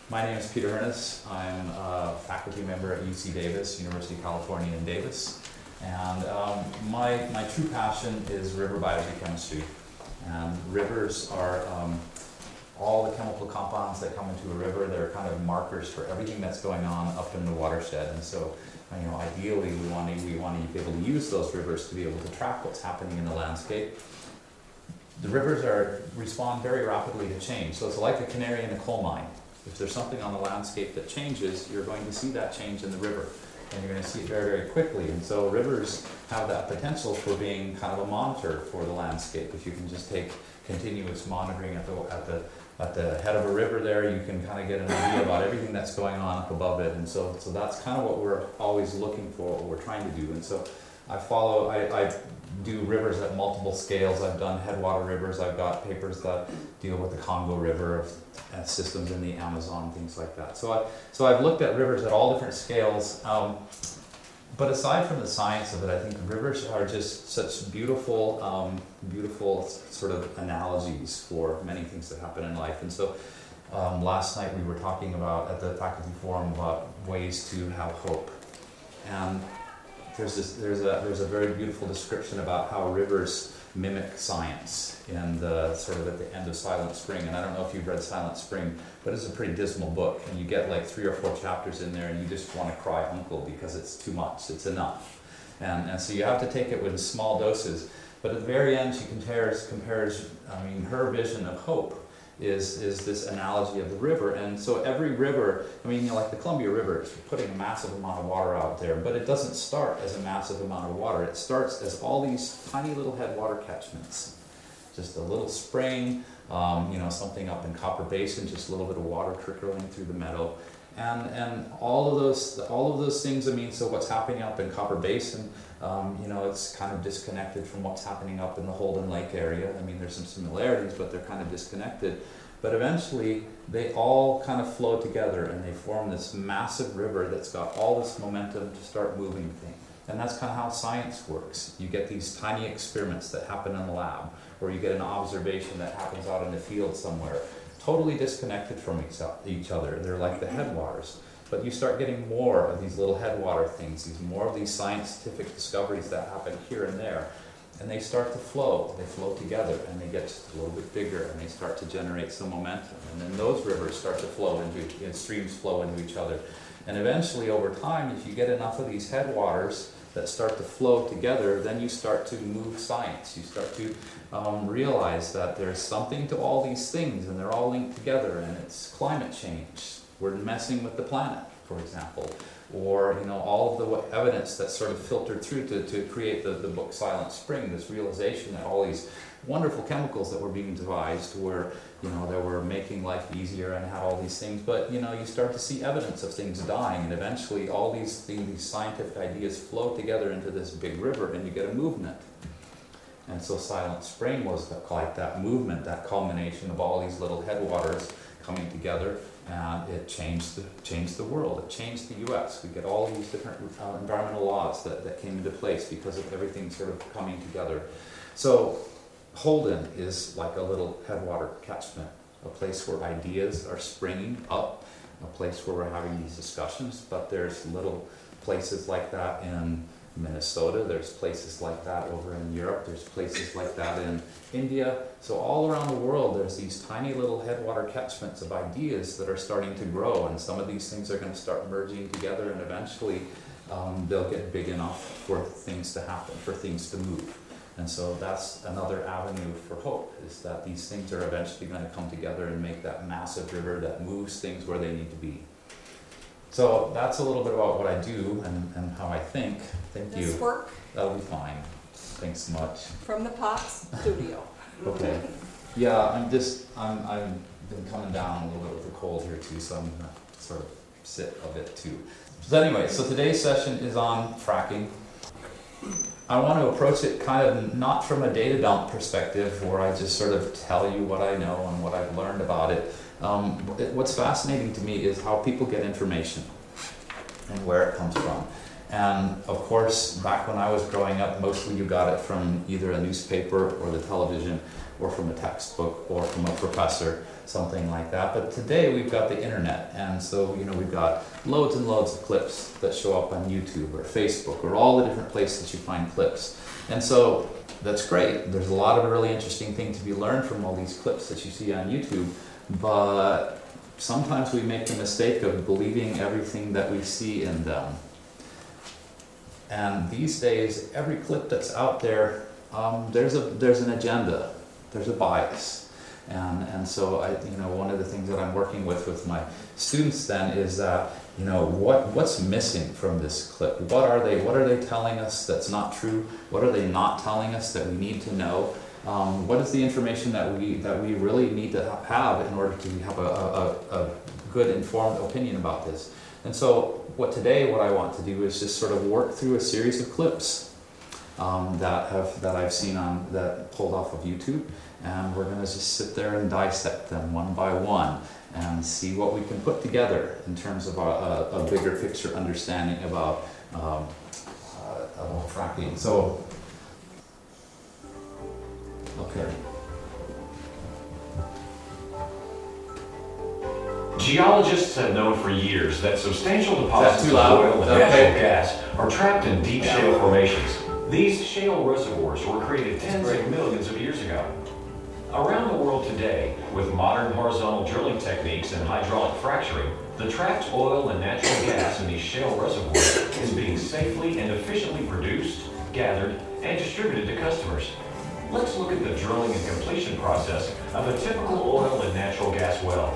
My name is Peter Hernes. I'm a faculty member at UC Davis, University of California in Davis. And my true passion is river biogeochemistry. And rivers are all the chemical compounds that come into a river. They're kind of markers for everything that's going on up in the watershed. And so, ideally we want to be able to use those rivers to be able to track what's happening in the landscape. The rivers respond very rapidly to change. So it's like a canary in a coal mine. If there's something on the landscape that changes, you're going to see that change in the river. And you're going to see it very, very quickly. And so rivers have that potential for being kind of a monitor for the landscape. If you can just take continuous monitoring at the head of a river there, you can kind of get an idea about everything that's going on up above it. And so that's kind of what we're always looking for, what we're trying to do. And so I do rivers at multiple scales. I've done headwater rivers. I've got papers that deal with the Congo River, systems in the Amazon, things like that. So I've looked at rivers at all different scales. But aside from the science of it, I think rivers are just such beautiful, beautiful sort of analogies for many things that happen in life. And so last night we were talking about at the faculty forum about ways to have hope. And there's a very beautiful description about how rivers mimic science in the sort of at the end of Silent Spring. And I don't know if you've read Silent Spring, but it's a pretty dismal book. And you get like 3 or 4 chapters in there and you just want to cry uncle because it's too much, it's enough. And so you have to take it with small doses. But at the very end she compares her vision of hope is this analogy of the river. And so every river, like the Columbia River, is putting a massive amount of water out there, but it doesn't start as a massive amount of water. It starts as all these tiny little headwater catchments. Just a little spring, something up in Copper Basin, just a little bit of water trickling through the meadow. And all of those things, so what's happening up in Copper Basin, it's kind of disconnected from what's happening up in the Holden Lake area. There's some similarities, but they're kind of disconnected. But eventually, they all kind of flow together and they form this massive river that's got all this momentum to start moving things. And that's kind of how science works. You get these tiny experiments that happen in the lab, or you get an observation that happens out in the field somewhere, totally disconnected from each other. They're like the headwaters. But you start getting more of these little headwater things, more of these scientific discoveries that happen here and there. And they start to flow. They flow together and they get just a little bit bigger and they start to generate some momentum. And then those rivers start to flow streams flow into each other. And eventually over time, if you get enough of these headwaters that start to flow together, then you start to move science. You start to realize that there's something to all these things and they're all linked together, and it's climate change. We're messing with the planet, for example, or all of the evidence that sort of filtered through to create the book Silent Spring, this realization that all these wonderful chemicals that were being devised were, that were making life easier and had all these things, but you start to see evidence of things dying, and eventually all these scientific ideas flow together into this big river and you get a movement. And so Silent Spring was like that movement, that culmination of all these little headwaters coming together, and it changed the world. It changed the U.S. We get all these different environmental laws that came into place because of everything sort of coming together. So Holden is like a little headwater catchment, a place where ideas are springing up, a place where we're having these discussions, but there's little places like that in Minnesota, there's places like that over in Europe, there's places like that in India. So all around the world there's these tiny little headwater catchments of ideas that are starting to grow, and some of these things are going to start merging together, and eventually they'll get big enough for things to happen, for things to move. And so that's another avenue for hope, is that these things are eventually going to come together and make that massive river that moves things where they need to be. So that's a little bit about what I do and how I think. Thank you. Does this work? That'll be fine. Thanks so much. From the Pops studio. Okay. Yeah, I've been coming down a little bit with the cold here too, so I'm gonna sort of sit a bit too. So anyway, so today's session is on fracking. I want to approach it kind of not from a data dump perspective where I just sort of tell you what I know and what I've learned about it. What's fascinating to me is how people get information and where it comes from. And of course, back when I was growing up, mostly you got it from either a newspaper or the television or from a textbook or from a professor, something like that. But today we've got the internet, and so we've got loads and loads of clips that show up on YouTube or Facebook or all the different places you find clips. And so that's great. There's a lot of really interesting things to be learned from all these clips that you see on YouTube, but sometimes we make the mistake of believing everything that we see in them. And these days, every clip that's out there, there's an agenda, there's a bias, and so one of the things that I'm working with my students then is that what's missing from this clip? What are they telling us that's not true? What are they not telling us that we need to know? What is the information that we really need to have in order to have a good informed opinion about this? And so what I want to do is just sort of work through a series of clips that I've seen that pulled off of YouTube, and we're going to just sit there and dissect them one by one and see what we can put together in terms of a bigger picture understanding about fracking. So, okay. Geologists have known for years that substantial deposits of loud? oil and Okay. natural gas are trapped in deep shale formations. These shale reservoirs were created tens of millions of years ago. Around the world today, with modern horizontal drilling techniques and hydraulic fracturing, the trapped oil and natural gas in these shale reservoirs is being safely and efficiently produced, gathered, and distributed to customers. Let's look at the drilling and completion process of a typical oil and natural gas well.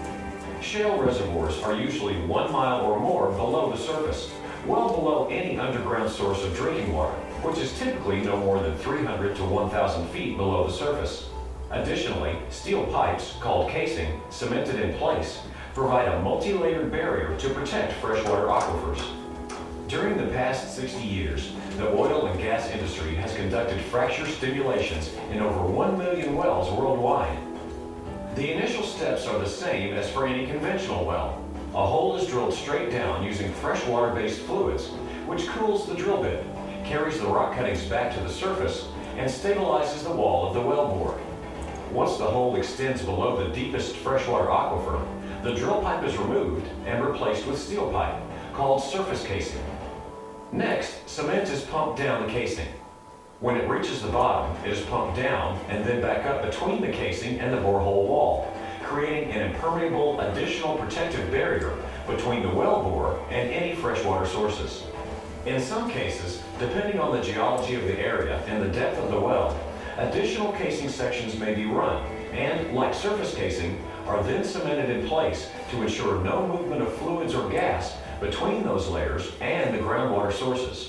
Shale reservoirs are usually 1 mile or more below the surface, well below any underground source of drinking water, which is typically no more than 300 to 1,000 feet below the surface. Additionally, steel pipes, called casing, cemented in place, provide a multi-layered barrier to protect freshwater aquifers. During the past 60 years, the oil and gas industry has conducted fracture stimulations in over 1 million wells worldwide. The initial steps are the same as for any conventional well. A hole is drilled straight down using freshwater-based fluids, which cools the drill bit, carries the rock cuttings back to the surface, and stabilizes the wall of the wellbore. Once the hole extends below the deepest freshwater aquifer, the drill pipe is removed and replaced with steel pipe, called surface casing. Next, cement is pumped down the casing. When it reaches the bottom, it is pumped down and then back up between the casing and the borehole wall, creating an impermeable additional protective barrier between the wellbore and any freshwater sources. In some cases, depending on the geology of the area and the depth of the well, additional casing sections may be run and, like surface casing, are then cemented in place to ensure no movement of fluids or gas between those layers and the groundwater sources.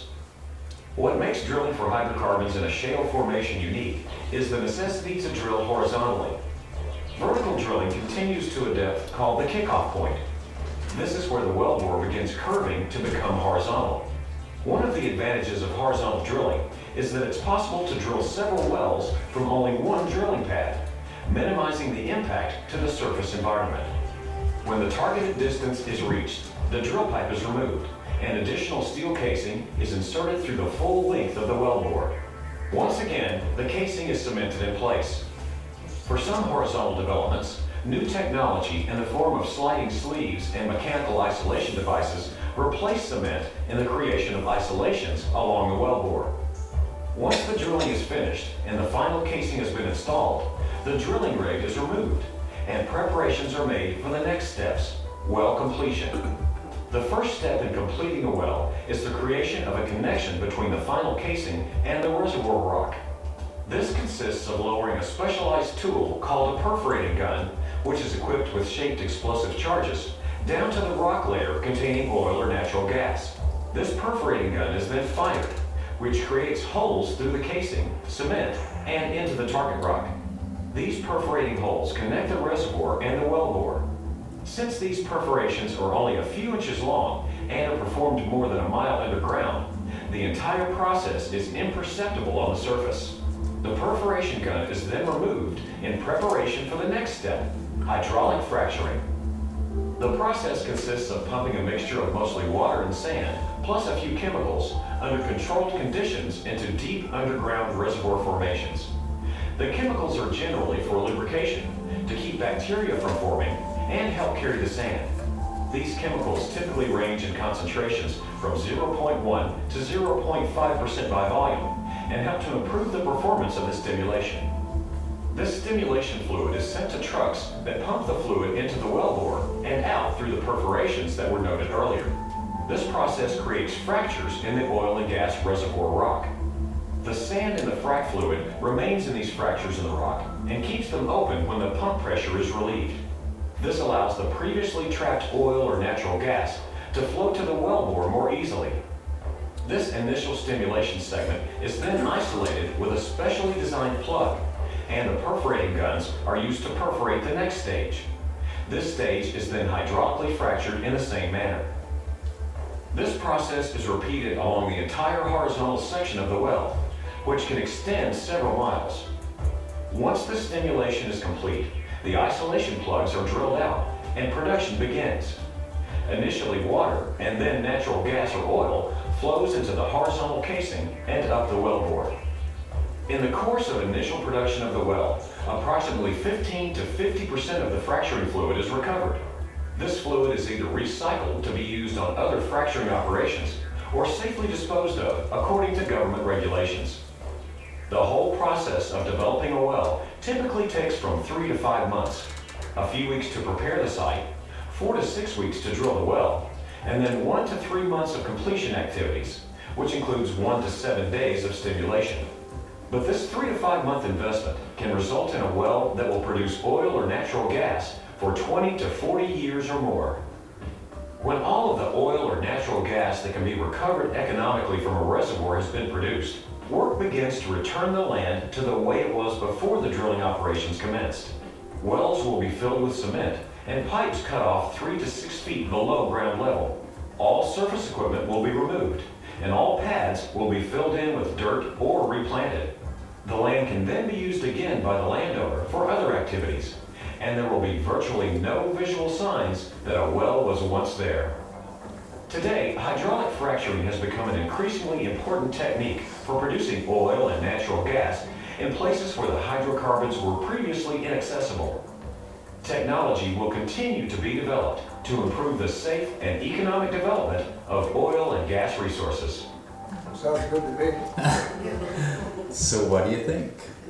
What makes drilling for hydrocarbons in a shale formation unique is the necessity to drill horizontally. Vertical drilling continues to a depth called the kickoff point. This is where the wellbore begins curving to become horizontal. One of the advantages of horizontal drilling is that it's possible to drill several wells from only one drilling pad, minimizing the impact to the surface environment. When the targeted distance is reached, the drill pipe is removed, and additional steel casing is inserted through the full length of the wellbore. Once again, the casing is cemented in place. For some horizontal developments, new technology in the form of sliding sleeves and mechanical isolation devices replace cement in the creation of isolations along the wellbore. Once the drilling is finished and the final casing has been installed, the drilling rig is removed and preparations are made for the next steps, well completion. The first step in completing a well is the creation of a connection between the final casing and the reservoir rock. This consists of lowering a specialized tool called a perforating gun, which is equipped with shaped explosive charges, down to the rock layer containing oil or natural gas. This perforating gun is then fired, which creates holes through the casing, cement, and into the target rock. These perforating holes connect the reservoir and the wellbore. Since these perforations are only a few inches long and are performed more than a mile underground, the entire process is imperceptible on the surface. The perforation gun is then removed in preparation for the next step, hydraulic fracturing. The process consists of pumping a mixture of mostly water and sand, plus a few chemicals, under controlled conditions into deep underground reservoir formations. The chemicals are generally for lubrication, to keep bacteria from forming, and help carry the sand. These chemicals typically range in concentrations from 0.1 to 0.5% by volume, and help to improve the performance of the stimulation. This stimulation fluid is sent to trucks that pump the fluid into the wellbore and out through the perforations that were noted earlier. This process creates fractures in the oil and gas reservoir rock. The sand in the frac fluid remains in these fractures in the rock and keeps them open when the pump pressure is relieved. This allows the previously trapped oil or natural gas to flow to the wellbore more easily. This initial stimulation segment is then isolated with a specially designed plug, and the perforating guns are used to perforate the next stage. This stage is then hydraulically fractured in the same manner. This process is repeated along the entire horizontal section of the well, which can extend several miles. Once the stimulation is complete, the isolation plugs are drilled out and production begins. Initially water and then natural gas or oil flows into the horizontal casing and up the wellbore. In the course of initial production of the well, approximately 15 to 50% of the fracturing fluid is recovered. This fluid is either recycled to be used on other fracturing operations or safely disposed of according to government regulations. The whole process of developing a well typically takes from 3 to 5 months, a few weeks to prepare the site, 4 to 6 weeks to drill the well, and then 1 to 3 months of completion activities, which includes 1 to 7 days of stimulation. But this 3 to 5 month investment can result in a well that will produce oil or natural gas for 20 to 40 years or more. When all of the oil or natural gas that can be recovered economically from a reservoir has been produced, work begins to return the land to the way it was before the drilling operations commenced. Wells will be filled with cement and pipes cut off 3 to 6 feet below ground level. All surface equipment will be removed, and all pads will be filled in with dirt or replanted. The land can then be used again by the landowner for other activities, and there will be virtually no visual signs that a well was once there. Today, hydraulic fracturing has become an increasingly important technique for producing oil and natural gas in places where the hydrocarbons were previously inaccessible. Technology will continue to be developed to improve the safe and economic development of oil and gas resources. Sounds good to me. So what do you think?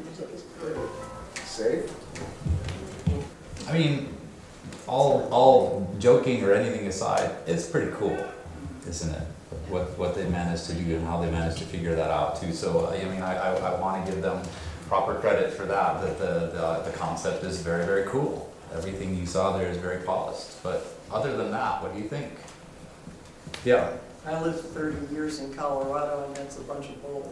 Safe? I mean, all joking or anything aside, it's pretty cool, isn't it? What they managed to do and how they managed to figure that out too. So I mean, I want to give them proper credit for that. That the concept is very, very cool. Everything you saw there is very polished. But other than that, what do you think? Yeah. I lived 30 years in Colorado, and that's a bunch of bull.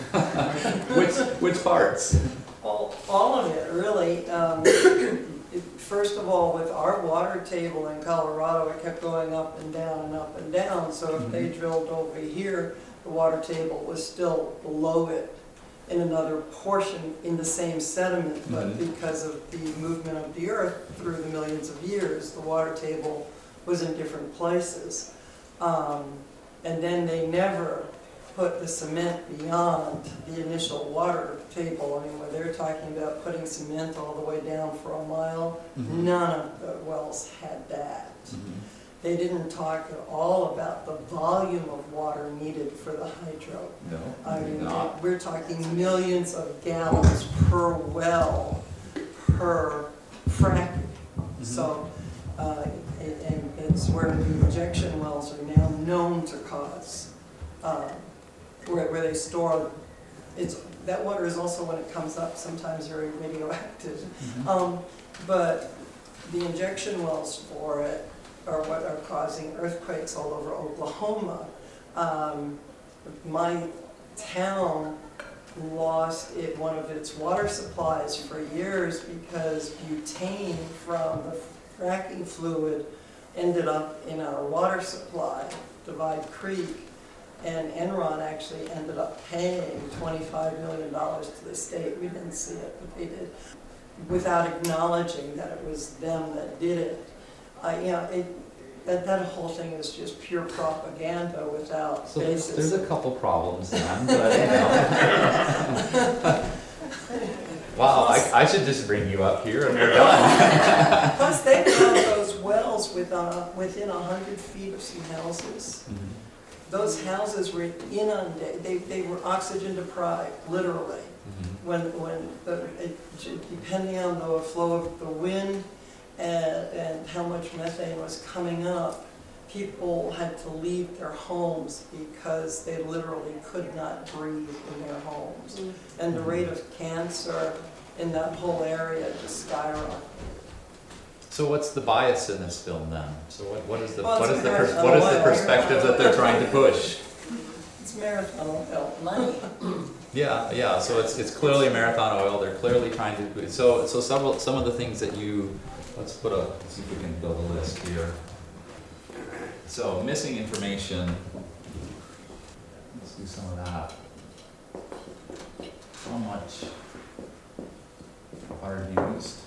Which parts? All of it, really. First of all, with our water table in Colorado, it kept going up and down and up and down. So if they drilled over here, the water table was still below it in another portion in the same sediment. But because of the movement of the earth through the millions of years, the water table was in different places. And then they never put the cement beyond the initial water table. I mean, when they're talking about putting cement all the way down for a mile, none of the wells had that. They didn't talk at all about the volume of water needed for the hydro. No, I mean, not. we're talking millions of gallons per well, per fracking. So, and it's where the injection wells are now known to cause, where they store, that water is also, when it comes up, sometimes very radioactive. But the injection wells for it are what are causing earthquakes all over Oklahoma. My town lost one of its water supplies for years because butane from the fracking fluid ended up in our water supply, Divide Creek, and Enron actually ended up paying $25 million to the state. We didn't see it, but they did, without acknowledging that it was them that did it. That whole thing is just pure propaganda without So basis. there's a couple problems then, but you know. Wow, I should just bring you up here and we're done. Plus, they found those wells within 100 feet of some houses. Those houses were inundated, they were oxygen deprived, literally. When depending on the flow of the wind and how much methane was coming up, people had to leave their homes because they literally could not breathe in their homes. And the rate of cancer in that whole area just skyrocketed. So what's the bias in this film then? So what is the Well, it's marathon what is the oil. perspective that they're trying to push? It's marathon oil, money. Yeah. So it's clearly marathon oil. They're clearly trying to. So some of the things that you let's see if we can build a list here. So missing information. Let's do some of that. How much are used?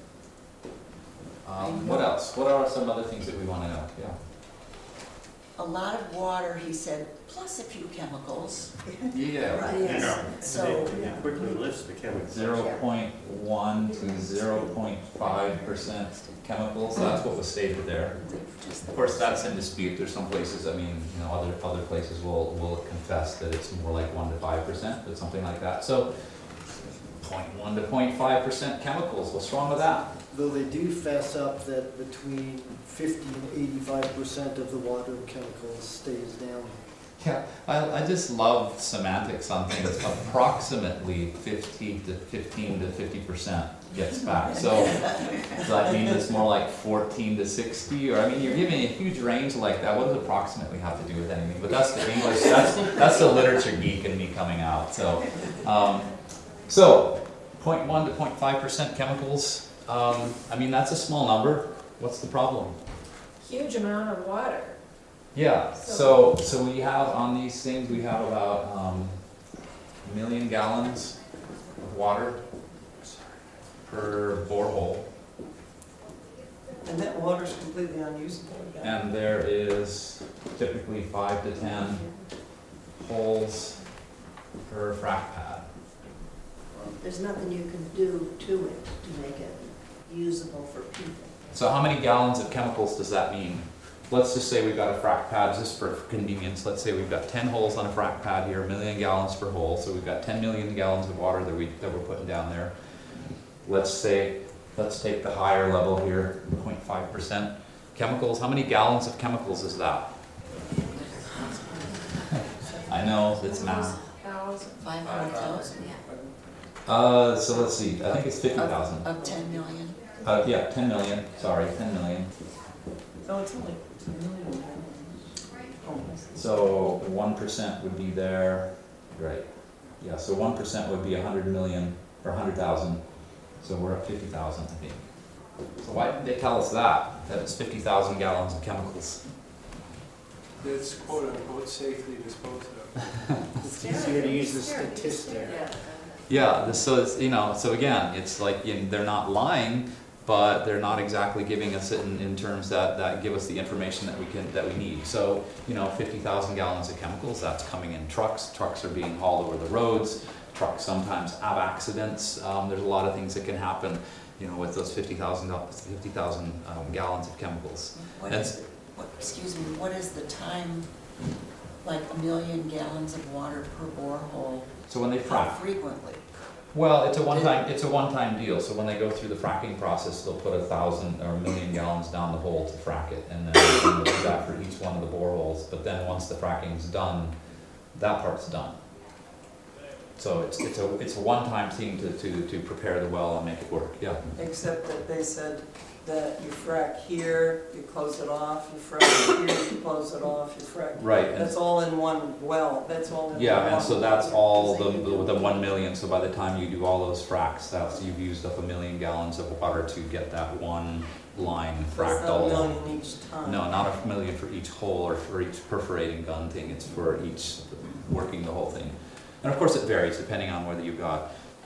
What else? What are some other things that we want to know? Yeah. A lot of water, he said, plus a few chemicals. Yeah. Right. Yeah. So, They quickly list the chemicals. 0.1 to 0.5% chemicals. That's what was stated there. Of course, that's in dispute. There's some places. I mean, you know, other places will confess that it's more like 1 to 5%, but something like that. So, 0.1 to 0.5% chemicals. What's wrong with that? Though they do fess up that between 50 and 85% of the water chemicals stays down. Yeah, I just love semantics on things. Approximately 15 to 50% gets back. So does that mean it's more like 14 to 60? Or I mean, you're giving a huge range like that. What does approximately have to do with anything? But that's the English. That's the literature geek in me coming out. So 0.1 to 0.5% chemicals. I mean, that's a small number. What's the problem? Huge amount of water. Yeah, so we have on these things, we have about 1 million gallons of water per borehole. And that water's completely unusable again. And there is typically 5 to 10 holes per frac pad. there's nothing you can do to it to make it usable for people. So how many gallons of chemicals does that mean? Let's just say we've got a frac pad, just for convenience, let's say we've got 10 holes on a frac pad here, 1 million gallons per hole, so we've got 10 million gallons of water that we're putting down there. Let's take the higher level here, 0.5%. Chemicals, how many gallons of chemicals is that? I know, it's math. 500,000, yeah. So let's see, I think it's 50,000. Of 10 million. Yeah, 10 million, sorry, 10 million. No, it's only 2 million. So 1% would be there, right? Yeah, so 1% would be 100 million, or 100,000. So we're at 50,000, I think. So why didn't they tell us that it's 50,000 gallons of chemicals? That's quote unquote safely disposed of. It's easier to use the statistic. Yeah, so it's, you know, so again, it's like, you know, they're not lying, but they're not exactly giving us it in terms that give us the information that we need. So, you know, 50,000 gallons of chemicals, that's coming in trucks. Trucks are being hauled over the roads. Trucks sometimes have accidents. There's a lot of things that can happen, you know, with those 50,000 gallons of chemicals. Excuse me, what is the time, like 1 million gallons of water per borehole? So when they How frack, frequently? well, it's a one-time deal. So when they go through the fracking process, they'll put 1,000 or 1 million gallons down the hole to frack it, and then they'll do that for each one of the boreholes. But then once the fracking's done, that part's done. So it's a one-time thing to prepare the well and make it work. Yeah. Except that they said that you frack here, you close it off, you frack here, you close it off, you frack. Right. And That's all in one well, that's all in yeah, one. and so that's all the 1 million. So by the time you do all those fracks, you've used up 1 million gallons of water to get that one line fracked That's all not 1 along. million each time. No, not 1 million for each hole or for each perforating gun thing. It's for each working the whole thing. And of course it varies depending on whether you've got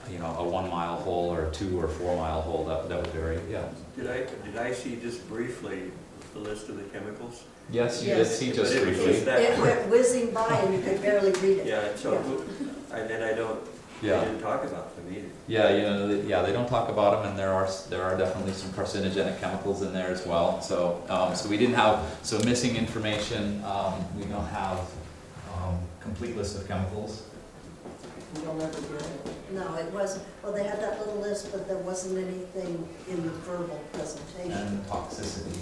you know, a 1 mile hole or a 2 or 4 mile hole, that would vary, yeah. Did I see just briefly the list of the chemicals? Yes, you did Yes. see just But it was briefly. just that It quick. went whizzing by and you could barely read it. Yeah, and so, and then I don't, they Yeah. didn't talk about them either. Yeah, you know, they don't talk about them, and there are definitely some carcinogenic chemicals in there as well. So, so we didn't have, so missing information, we don't have, complete list of chemicals. You'll never get it. No, it wasn't, well, they had that little list, but there wasn't anything in the verbal presentation. And toxicity.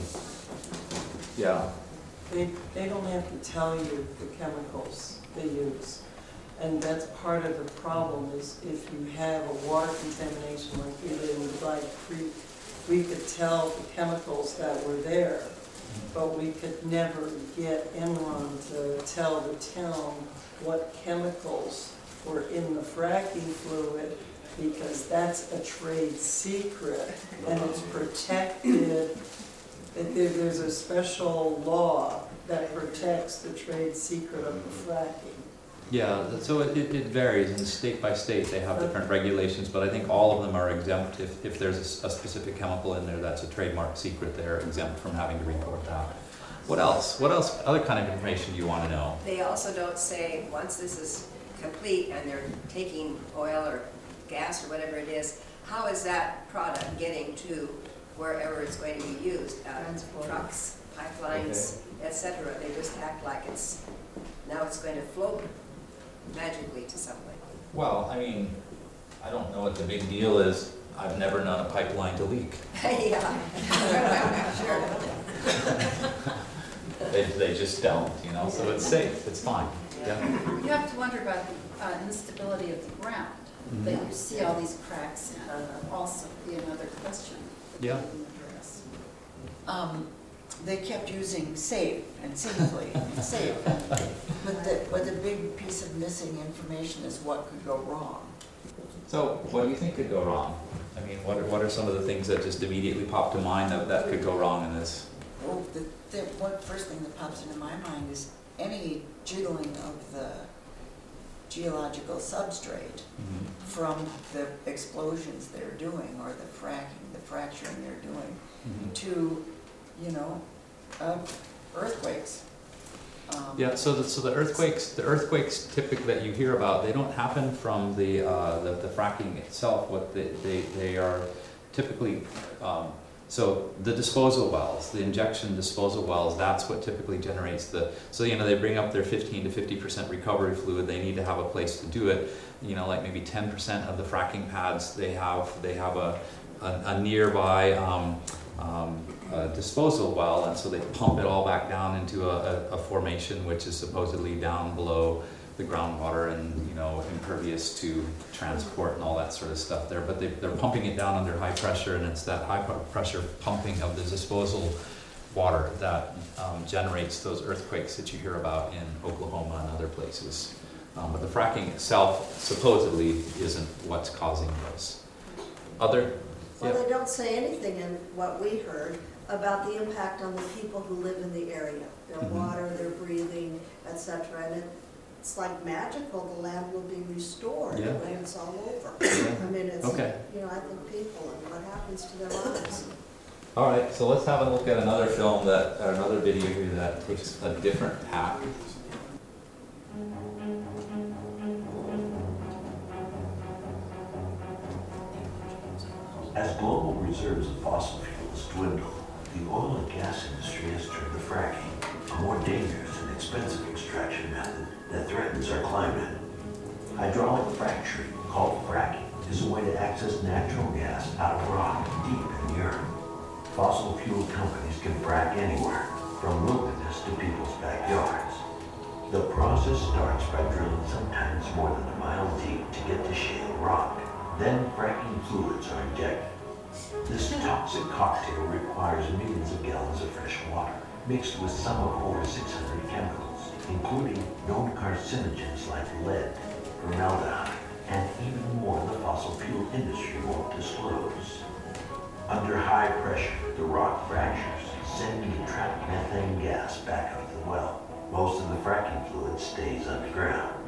Yeah. They don't have to tell you the chemicals they use. And that's part of the problem is if you have a water contamination like we did in Divide Creek, we could tell the chemicals that were there, but we could never get Enron to tell the town what chemicals were in the fracking fluid because that's a trade secret and it's protected. There's a special law that protects the trade secret of the fracking. Yeah, so it varies, and state by state, they have different regulations, but I think all of them are exempt. If there's a specific chemical in there that's a trademark secret, they're exempt from having to report that. What else? What else, other kind of information do you want to know? They also don't say, once this is complete and they're taking oil or gas or whatever it is, how is that product getting to wherever it's going to be used? Trucks, pipelines, etc. They just act like now it's going to float magically to somewhere. Well, I mean, I don't know what the big deal is. I've never known a pipeline to leak. Yeah. Sure. They just don't, you know, so it's safe, it's fine. Yeah. You have to wonder about the instability of the ground, that you see all these cracks in, also be another question that you Yeah. didn't address. They kept using safe and safely and safe. But the big piece of missing information is what could go wrong. So what do you think could go wrong? I mean, what are some of the things that just immediately pop to mind that could go wrong in this? Well, the one first thing that pops into my mind is any jiggling of the geological substrate from the explosions they're doing or the fracturing they're doing to, you know, earthquakes. Yeah, so the earthquakes typically that you hear about, they don't happen from the fracking itself. What they are typically, so the disposal wells, the injection disposal wells, that's what typically generates so you know, they bring up their 15 to 50% recovery fluid, they need to have a place to do it. You know, like maybe 10% of the fracking pads, they have a nearby disposal well, and so they pump it all back down into a formation which is supposedly down below the groundwater and, you know, impervious to transport and all that sort of stuff there. But they're pumping it down under high pressure, and it's that high pressure pumping of the disposal water that generates those earthquakes that you hear about in Oklahoma and other places. But the fracking itself supposedly isn't what's causing those. Other? Well, Yeah. they don't say anything in what we heard about the impact on the people who live in the area, their water, their breathing, etc. And it's like magical, the land will be restored Yeah. when it's all over. Yeah. I mean, it's, Okay. you know, I think people and what happens to their lives. All right, so let's have a look at another film or another video here that takes a different tack. As global reserves of fossil fuels dwindle, the oil and gas industry has turned to fracking, a more dangerous and expensive extraction method that threatens our climate. Hydraulic fracturing, called fracking, is a way to access natural gas out of rock deep in the earth. Fossil fuel companies can frack anywhere, from wilderness to people's backyards. The process starts by drilling sometimes more than a mile deep to get to shale rock. Then fracking fluids are injected. This toxic cocktail requires millions of gallons of fresh water, mixed with some of over 600 chemicals, including known carcinogens like lead, formaldehyde, and even more the fossil fuel industry won't disclose. Under high pressure, the rock fractures, sending the trapped methane gas back up the well. Most of the fracking fluid stays underground.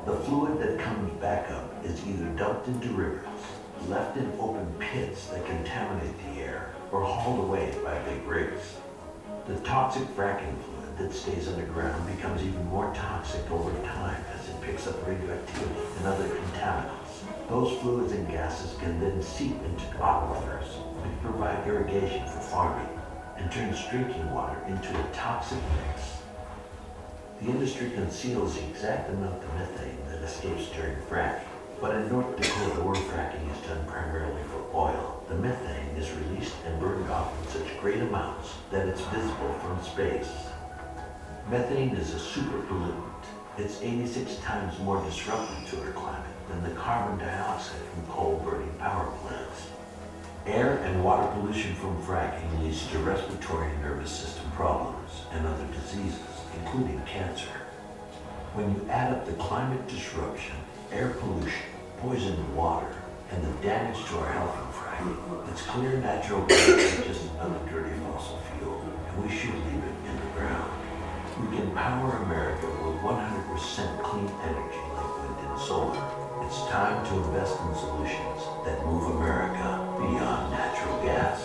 The fluid that comes back up is either dumped into rivers, left in open pits that contaminate the air, or hauled away by big rigs. The toxic fracking fluid that stays underground becomes even more toxic over time as it picks up radioactivity and other contaminants. Those fluids and gases can then seep into aquifers, which provide irrigation for farming, and turns drinking water into a toxic mix. The industry conceals the exact amount of methane that escapes during fracking, but in North Dakota, where fracking is done primarily for oil, the methane is released and burned off in such great amounts that it's visible from space. Methane is a super pollutant. It's 86 times more disruptive to our climate than the carbon dioxide from coal-burning power plants. Air and water pollution from fracking leads to respiratory and nervous system problems and other diseases, including cancer. When you add up the climate disruption, air pollution, poisoned water, and the damage to our health from fracking, it's clear natural gas is just another dirty fossil fuel, and we should leave it in the ground. We can power America with 100% clean energy like wind and solar. It's time to invest in solutions that move America beyond natural gas.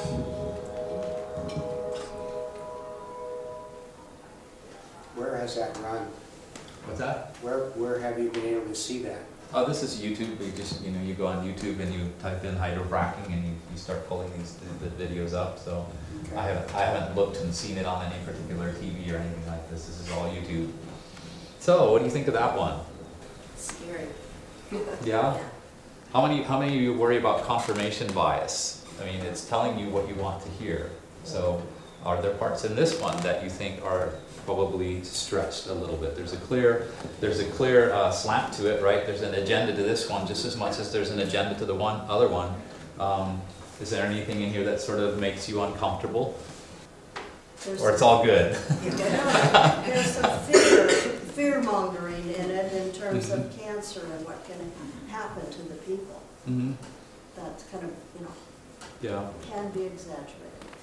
Where has that run? What's that? Where have you been able to see that? Oh, this is YouTube. You just, you go on YouTube and you type in hydrofracking and you start pulling the videos up. So Okay. I haven't looked and seen it on any particular TV or anything like this. This is all YouTube. So what do you think of that one? Scary. Yeah? How many of you worry about confirmation bias? I mean, it's telling you what you want to hear. So are there parts in this one that you think are probably stretched a little bit? There's a clear slant to it, right? There's an agenda to this one just as much as there's an agenda to the other one. Is there anything in here that sort of makes you uncomfortable? Or it's all good? There's some fear mongering in it in terms of cancer and what can happen to the people. Mm-hmm. That's kind of, Yeah. can be exaggerated.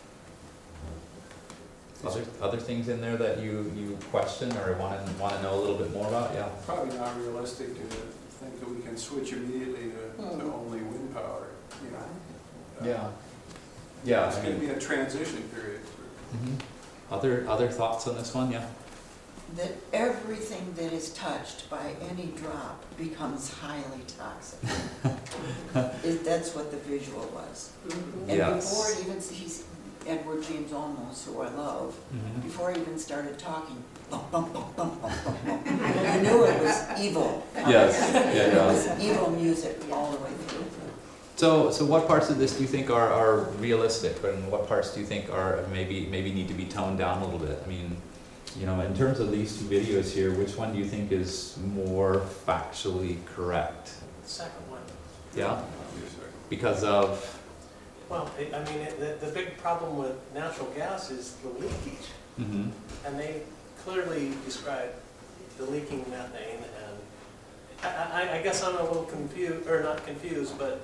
Other things in there that you question or want to know a little bit more about? Yeah. Probably not realistic to think that we can switch immediately to only wind power, Yeah. Yeah. It's going to be a transition period. Other thoughts on this one? Yeah. That everything that is touched by any drop becomes highly toxic. That's what the visual was. And before it even, Edward James Olmos, who I love, before he even started talking, bump, bump, bump, bump, bump, bump, bump. I knew it was evil. Yes. It was evil music all the way through. So what parts of this do you think are realistic, and what parts do you think are maybe need to be toned down a little bit? I mean, in terms of these two videos here, which one do you think is more factually correct? The second one. Yeah? Because of? Well, the big problem with natural gas is the leakage. And they clearly describe the leaking methane, and I guess I'm a little confused, or not confused, but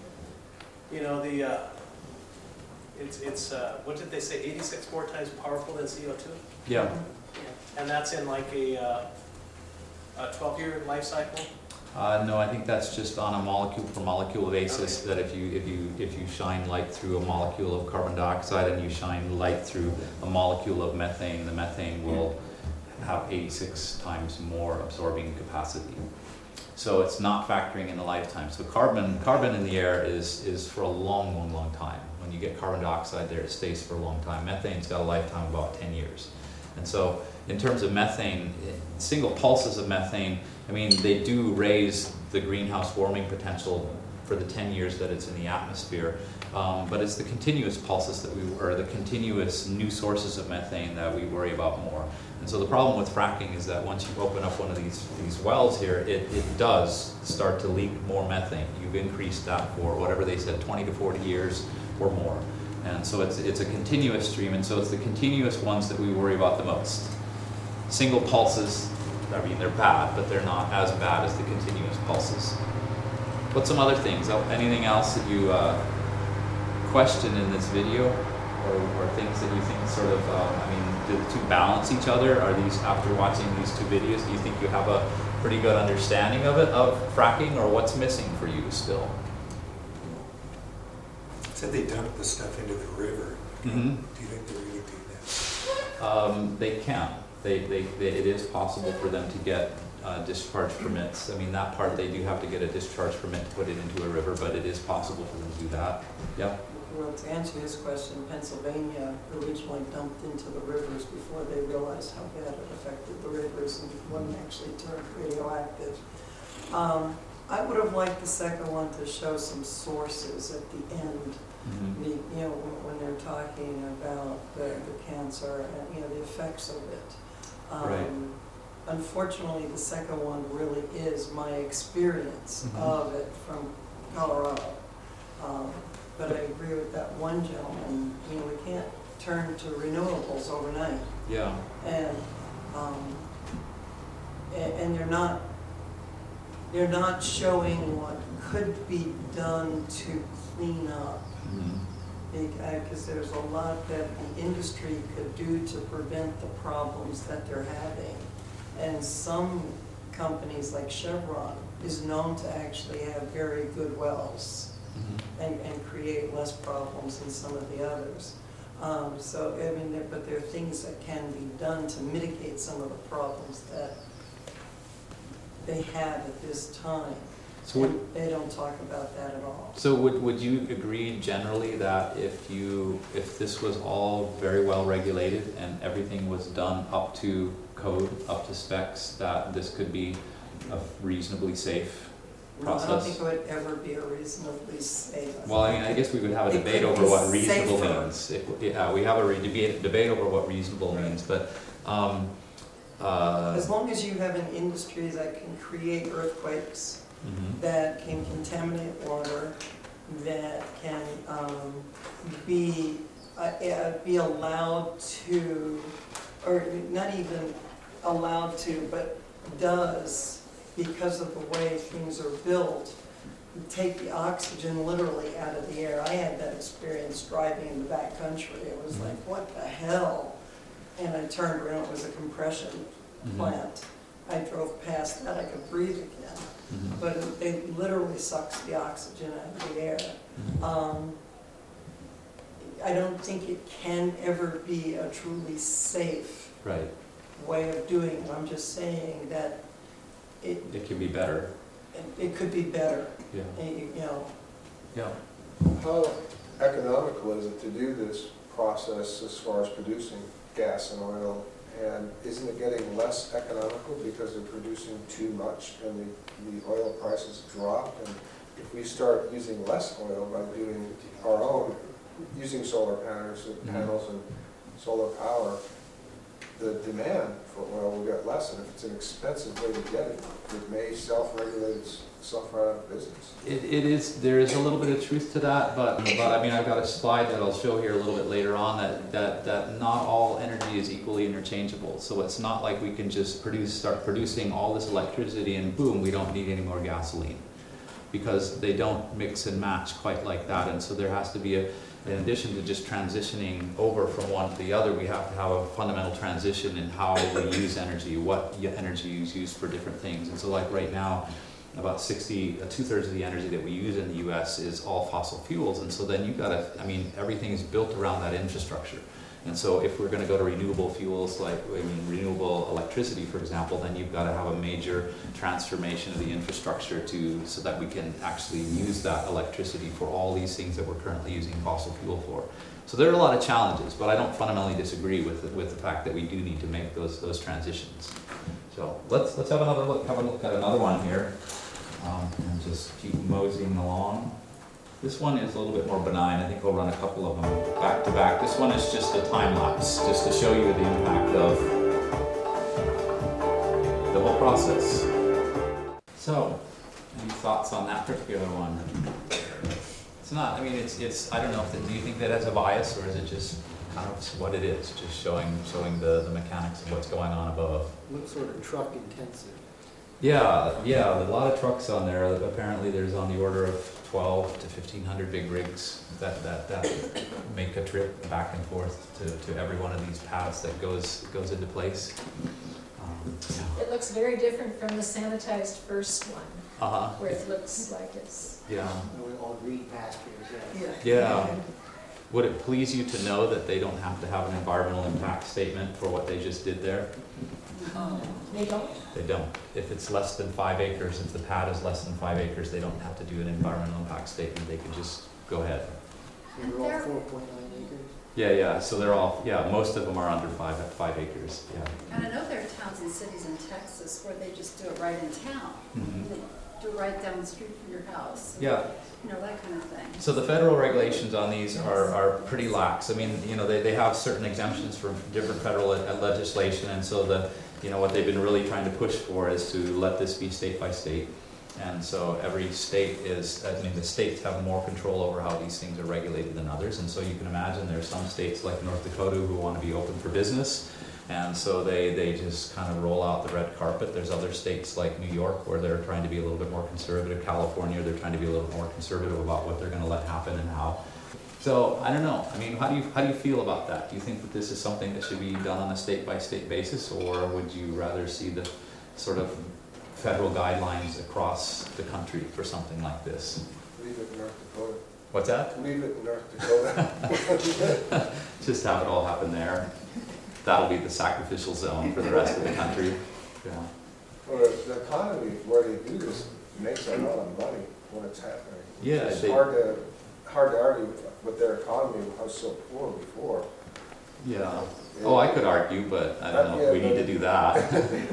it's what did they say, 86 more times powerful than CO2? Yeah. And that's in like a 12-year life cycle? No, I think that's just on a molecule per molecule basis. That if you shine light through a molecule of carbon dioxide and you shine light through a molecule of methane, the methane will have 86 times more absorbing capacity. So it's not factoring in the lifetime. So carbon in the air is for a long, long, long time. When you get carbon dioxide there, it stays for a long time. Methane's got a lifetime of about 10 years. And so in terms of methane, single pulses of methane, they do raise the greenhouse warming potential for the 10 years that it's in the atmosphere. But it's the continuous pulses or the continuous new sources of methane that we worry about more. And so the problem with fracking is that once you open up one of these wells here, it does start to leak more methane. You've increased that for whatever they said, 20 to 40 years or more. And so it's a continuous stream, and so it's the continuous ones that we worry about the most. Single pulses, they're bad, but they're not as bad as the continuous pulses. What's some other things? Anything else that you question in this video, or things that you think sort of, do the two balance each other? Are these, after watching these two videos, do you think you have a pretty good understanding of it, of fracking, or what's missing for you still? Said they dump the stuff into the river. Mm-hmm. Do you think they really do that? They can. It is possible for them to get discharge permits. I mean, that part, they do have to get a discharge permit to put it into a river, but it is possible for them to do that. Yeah. Well, to answer his question, Pennsylvania originally dumped into the rivers before they realized how bad it affected the rivers and one actually turned radioactive. I would have liked the second one to show some sources at the end. Mm-hmm. You know, when they're talking about the cancer and, you know, the effects of it. Right. Unfortunately, the second one really is my experience Mm-hmm. of it from Colorado. But I agree with that one gentleman, you know, we can't turn to renewables overnight. Yeah. And they're not showing what could be done to clean up. Mm-hmm. Because there's a lot that the industry could do to prevent the problems that they're having. And some companies like Chevron is known to actually have very good wells. Mm-hmm. And create less problems than some of the others. So, I mean, but there are things that can be done to mitigate some of the problems that they have at this time. So they don't talk about that at all. So would you agree generally that if this was all very well regulated and everything was done up to code, up to specs, that this could be a reasonably safe process? I don't think it would ever be a reasonably safe. Well, I mean, I guess we would have a debate over what reasonable means. Yeah, we have a debate over what reasonable means, but as long as you have an industry that can create earthquakes, mm-hmm. that can contaminate water, that can be allowed to, or not even allowed to, but does, because of the way things are built, take the oxygen literally out of the air. I had that experience driving in the back country. It was like, what the hell? And I turned around, it was a compression plant. I drove past that, I could breathe again. Mm-hmm. But it literally sucks the oxygen out of the air. Mm-hmm. I don't think it can ever be a truly safe right. way of doing it. I'm just saying that it could be better. It could be better. Yeah. You know. Yeah. How economical is it to do this process as far as producing gas and oil? And isn't it getting less economical because they're producing too much and the oil prices drop? And if we start using less oil by doing our own, using solar panels and solar power, the demand for oil will get less. And if it's an expensive way to get it, it may self-regulate itself right out of business. There is a little bit of truth to that, but I mean, I've got a slide that I'll show here a little bit later on that not all energy is equally interchangeable. So it's not like we can just start producing all this electricity and boom, we don't need any more gasoline, because they don't mix and match quite like that. And so there has to be in addition to just transitioning over from one to the other, we have to have a fundamental transition in how we use energy, what energy is used for different things. And so like right now, about 2/3 of the energy that we use in the US is all fossil fuels. And so then you've got to, I mean, everything is built around that infrastructure. And so if we're going to go to renewable fuels, like, I mean, renewable electricity, for example, then you've got to have a major transformation of the infrastructure so that we can actually use that electricity for all these things that we're currently using fossil fuel for. So there are a lot of challenges, but I don't fundamentally disagree with the fact that we do need to make those transitions. So let's have another look. Have a look at another one here, and just keep moseying along. This one is a little bit more benign. I think I'll run a couple of them back to back. This one is just a time lapse, just to show you the impact of the whole process. So, any thoughts on that particular one? It's not, I mean, it's I don't know, do you think that has a bias, or is it just kind of what it is, just showing the mechanics of what's going on above? What sort of truck intensive? Yeah, a lot of trucks on there. Apparently there's on the order of 12 to 1,500 big rigs that make a trip back and forth to every one of these paths that goes into place. It looks very different from the sanitized first one, Uh-huh. where it looks like it's. Yeah. All green pastures, Yeah. Would it please you to know that they don't have to have an environmental impact statement for what they just did there? They don't? They don't. If it's less than 5 acres, if the pad is less than 5 acres, they don't have to do an environmental impact statement. They can just go ahead. They're all 4.9 acres. Yeah, so they're all, most of them are under 5 acres, yeah. And I know there are towns and cities in Texas where they just do it right in town. Mhm. They do it right down the street from your house. Yeah. You know, that kind of thing. So the federal regulations on these are pretty lax. I mean, they have certain exemptions from different federal legislation, and so what they've been really trying to push for is to let this be state by state. And so every state the states have more control over how these things are regulated than others. And so you can imagine there's some states like North Dakota who want to be open for business. And so they just kind of roll out the red carpet. There's other states like New York where they're trying to be a little bit more conservative. California, they're trying to be a little more conservative about what they're going to let happen and how. So I don't know. I mean, how do you feel about that? Do you think that this is something that should be done on a state-by-state basis, or would you rather see the sort of federal guidelines across the country for something like this? Leave it in North Dakota. What's that? Leave it in North Dakota. Just have it all happen there. That'll be the sacrificial zone for the rest of the country. Yeah. Well, the economy where they do this makes a lot of money when it's happening. Yeah, It's hard to argue with their economy was so poor before. Yeah. Oh, I could argue, but I don't know if we need to do that.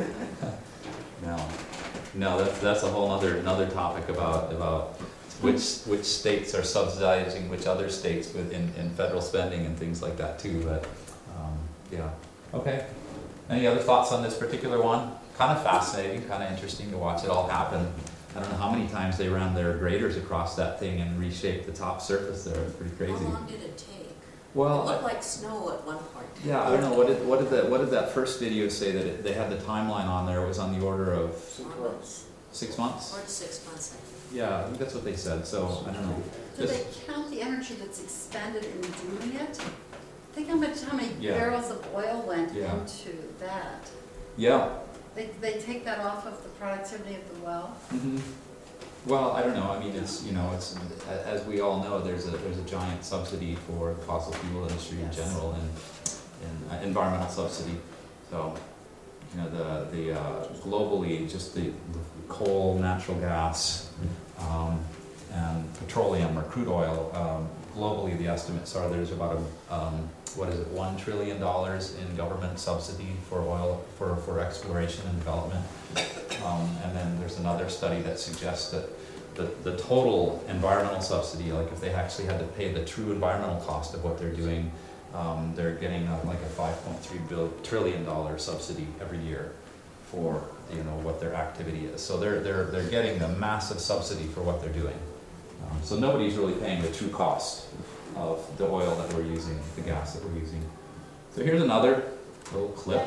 No, that's a whole another topic about which states are subsidizing which other states in federal spending and things like that too. But yeah. Okay. Any other thoughts on this particular one? Kind of fascinating, kind of interesting to watch it all happen. I don't know how many times they ran their graders across that thing and reshaped the top surface there. It's pretty crazy. How long did it take? Well, It looked like snow at one point. yeah, I don't know. What did that first video say that they had the timeline on there? It was on the order of 6 months. 6 months? 4 to 6 months, I think. Yeah, I think that's what they said. So I don't know. Do they count the energy that's expended in doing it? Think how many Yeah. barrels of oil went Yeah. into that. Yeah. They take that off of the productivity of the well. Mm-hmm. Well, I don't know. I mean, it's as we all know, there's a giant subsidy for the fossil fuel industry in general, and environmental subsidy. So, the globally, just the coal, natural gas, and petroleum or crude oil. Globally, the estimates are there's about $1 trillion in government subsidy for oil for exploration and development. And then there's another study that suggests that the total environmental subsidy, like if they actually had to pay the true environmental cost of what they're doing, they're getting like a $5.3 trillion subsidy every year for what their activity is. So they're getting the massive subsidy for what they're doing. So nobody's really paying the true cost of the oil that we're using, the gas that we're using. So here's another little clip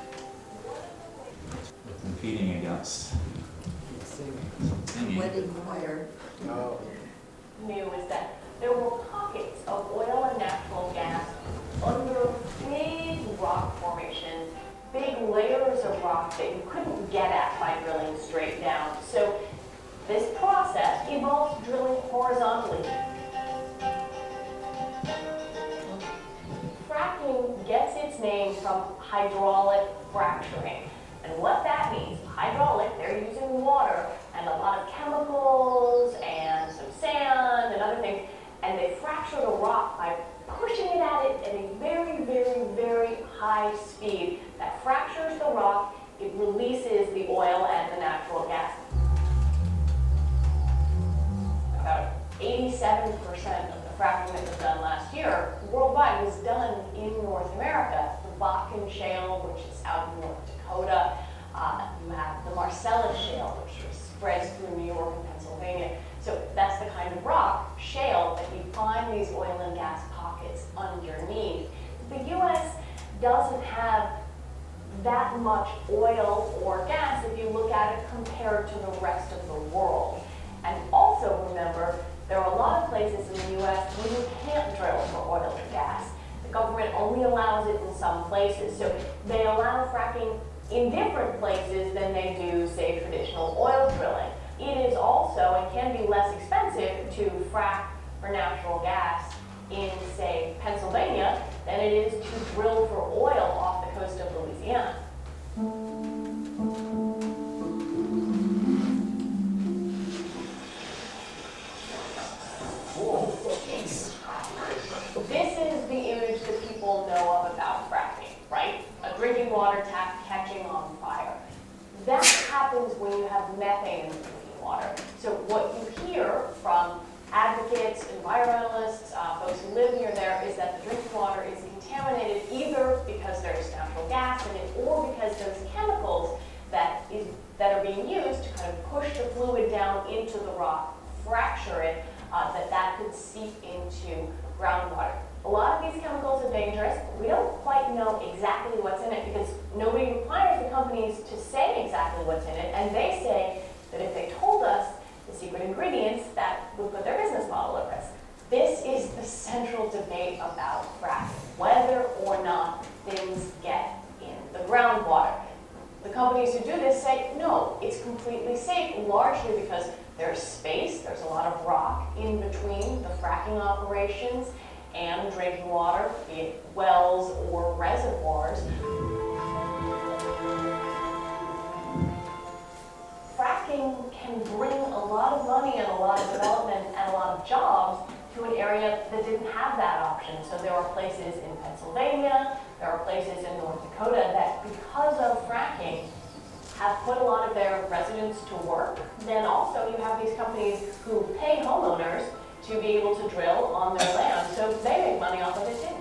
competing against singing. Wedding choir. Oh. New is that there were pockets of oil and natural gas under big rock formations, big layers of rock that you couldn't get at by drilling straight down. So this process involves drilling horizontally. Fracking gets its name from hydraulic fracturing. And what that means, hydraulic, they're using water and a lot of chemicals and some sand and other things, and they fracture the rock by pushing it at it at a very, very, very high speed. That fractures the rock, it releases the oil and the natural gas. About 87% of the fracking that was done last year worldwide was done in North America. The Bakken Shale, which is out in North Dakota. You have the Marcellus Shale, which spreads through New York and Pennsylvania. So that's the kind of rock, shale, that you find these oil and gas pockets underneath. The U.S. doesn't have that much oil or gas if you look at it compared to the rest of the world. And also remember, there are a lot of places in the US where you can't drill for oil and gas. The government only allows it in some places. So they allow fracking in different places than they do, say, traditional oil drilling. It is also, and can be less expensive to frack for natural gas in, say, Pennsylvania than it is to drill for oil off the coast of Louisiana. This is the image that people know of about fracking, right? A drinking water tap catching on fire. That happens when you have methane in the drinking water. So what you hear from advocates, environmentalists, folks who live near there is that the drinking water is contaminated either because there's natural gas in it or because there's chemicals that are being used to kind of push the fluid down into the rock, fracture it, that could seep into groundwater. A lot of these chemicals are dangerous. We don't quite know exactly what's in it because nobody requires the companies to say exactly what's in it, and they say that if they told us the secret ingredients, that would put their business model at risk. This is the central debate about fracking, whether or not things get in the groundwater. The companies who do this say, no, it's completely safe, largely because there's space, there's a lot of rock in between the fracking operations and drinking water, be it wells or reservoirs. Fracking can bring a lot of money and a lot of development and a lot of jobs to an area that didn't have that option. So there are places in Pennsylvania, there are places in North Dakota that, because of fracking, have put a lot of their residents to work. Then also you have these companies who pay homeowners to be able to drill on their land, so they make money off of it too.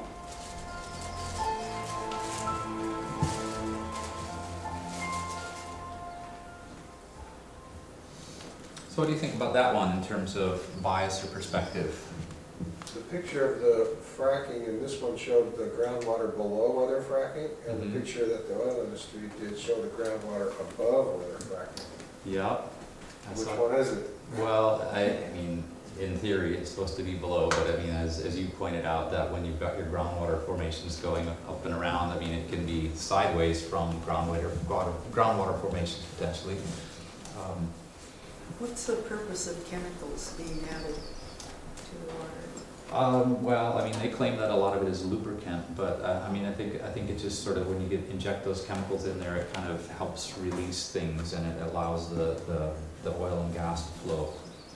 So what do you think about that one in terms of bias or perspective? The picture of the fracking in this one showed the groundwater below where they're fracking, and the picture that the oil industry did showed the groundwater above where they're fracking. Yeah. Which one is it? Well, I mean, in theory, it's supposed to be below, but I mean, as you pointed out, that when you've got your groundwater formations going up and around, I mean, it can be sideways from groundwater formations potentially. What's the purpose of chemicals being added to the water? Well, I mean, they claim that a lot of it is lubricant, but I mean, I think it just sort of, when you inject those chemicals in there, it kind of helps release things and it allows the oil and gas to flow.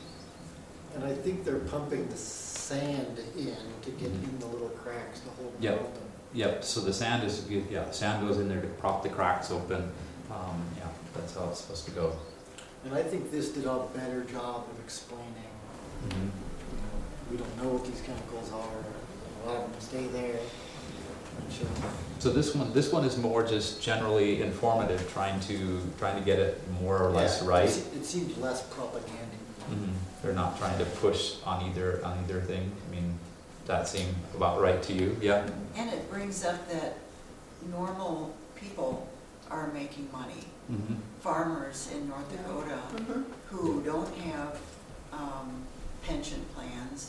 And I think they're pumping the sand in to get in the little cracks to hold it open. Yep, so the sand sand goes in there to prop the cracks open. Yeah, that's how it's supposed to go. And I think this did a better job of explaining, you know, we don't know what these chemicals are, a lot of them stay there. Sure. So this one is more just generally informative, trying to get it more or less right. It seems less propaganda. They're not trying to push on either thing. I mean, that seemed about right to you, yeah? And it brings up that normal people are making money. Farmers in North Dakota who don't have pension plans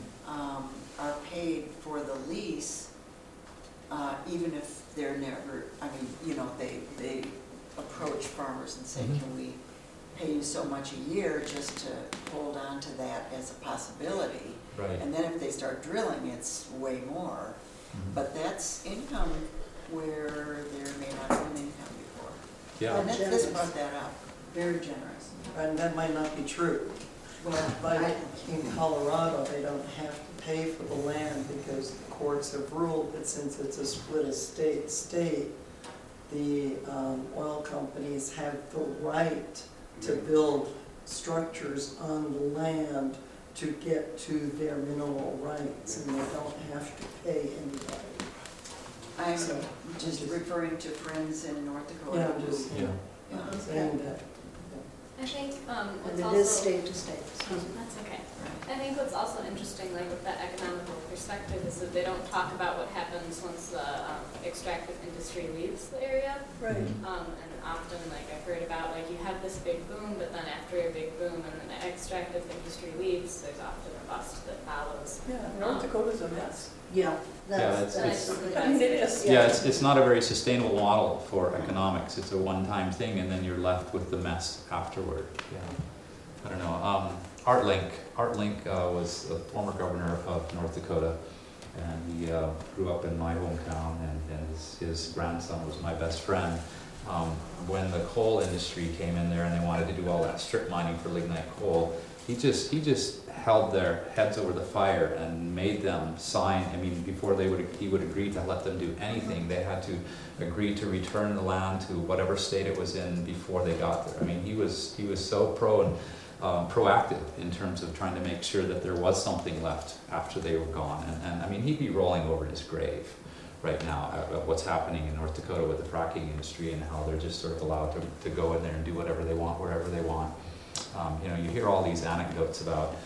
are paid for the lease, even if they're never, I mean, you know, they approach farmers and say, can we pay you so much a year just to hold on to that as a possibility? Right. And then if they start drilling, it's way more. But that's income where there may not have been income before. Yeah. And this brought that up. Very generous. And that might not be true. Well, But in Colorado, they don't have to pay for the land because the courts have ruled that since it's a split estate state, the oil companies have the right to build structures on the land to get to their mineral rights, and they don't have to pay anybody. I'm just referring to friends in North Dakota. Yeah, just saying that. I think what's And it also is state to state. That's okay. I think what's also interesting, like with that economical perspective, is that they don't talk about what happens once the extractive industry leaves the area. Right. And often, like I've heard about, like you have this big boom, but then after a big boom and then the extractive industry leaves, there's often a bust that follows. Yeah, North Dakota's a mess. Yeah, that's it's- a good I mean, it is. Yeah, it's not a very sustainable model for economics. It's a one-time thing, and then you're left with the mess afterward. Yeah, I don't know. Art Link was the former governor of North Dakota, and he grew up in my hometown, and his grandson was my best friend. When the coal industry came in there and they wanted to do all that strip mining for lignite coal, he just held their heads over the fire and made them sign. I mean, before he would agree to let them do anything, they had to agree to return the land to whatever state it was in before they got there. I mean, he was so proactive in terms of trying to make sure that there was something left after they were gone. And I mean, he'd be rolling over in his grave right now at what's happening in North Dakota with the fracking industry and how they're just sort of allowed to go in there and do whatever they want, wherever they want. You hear all these anecdotes about,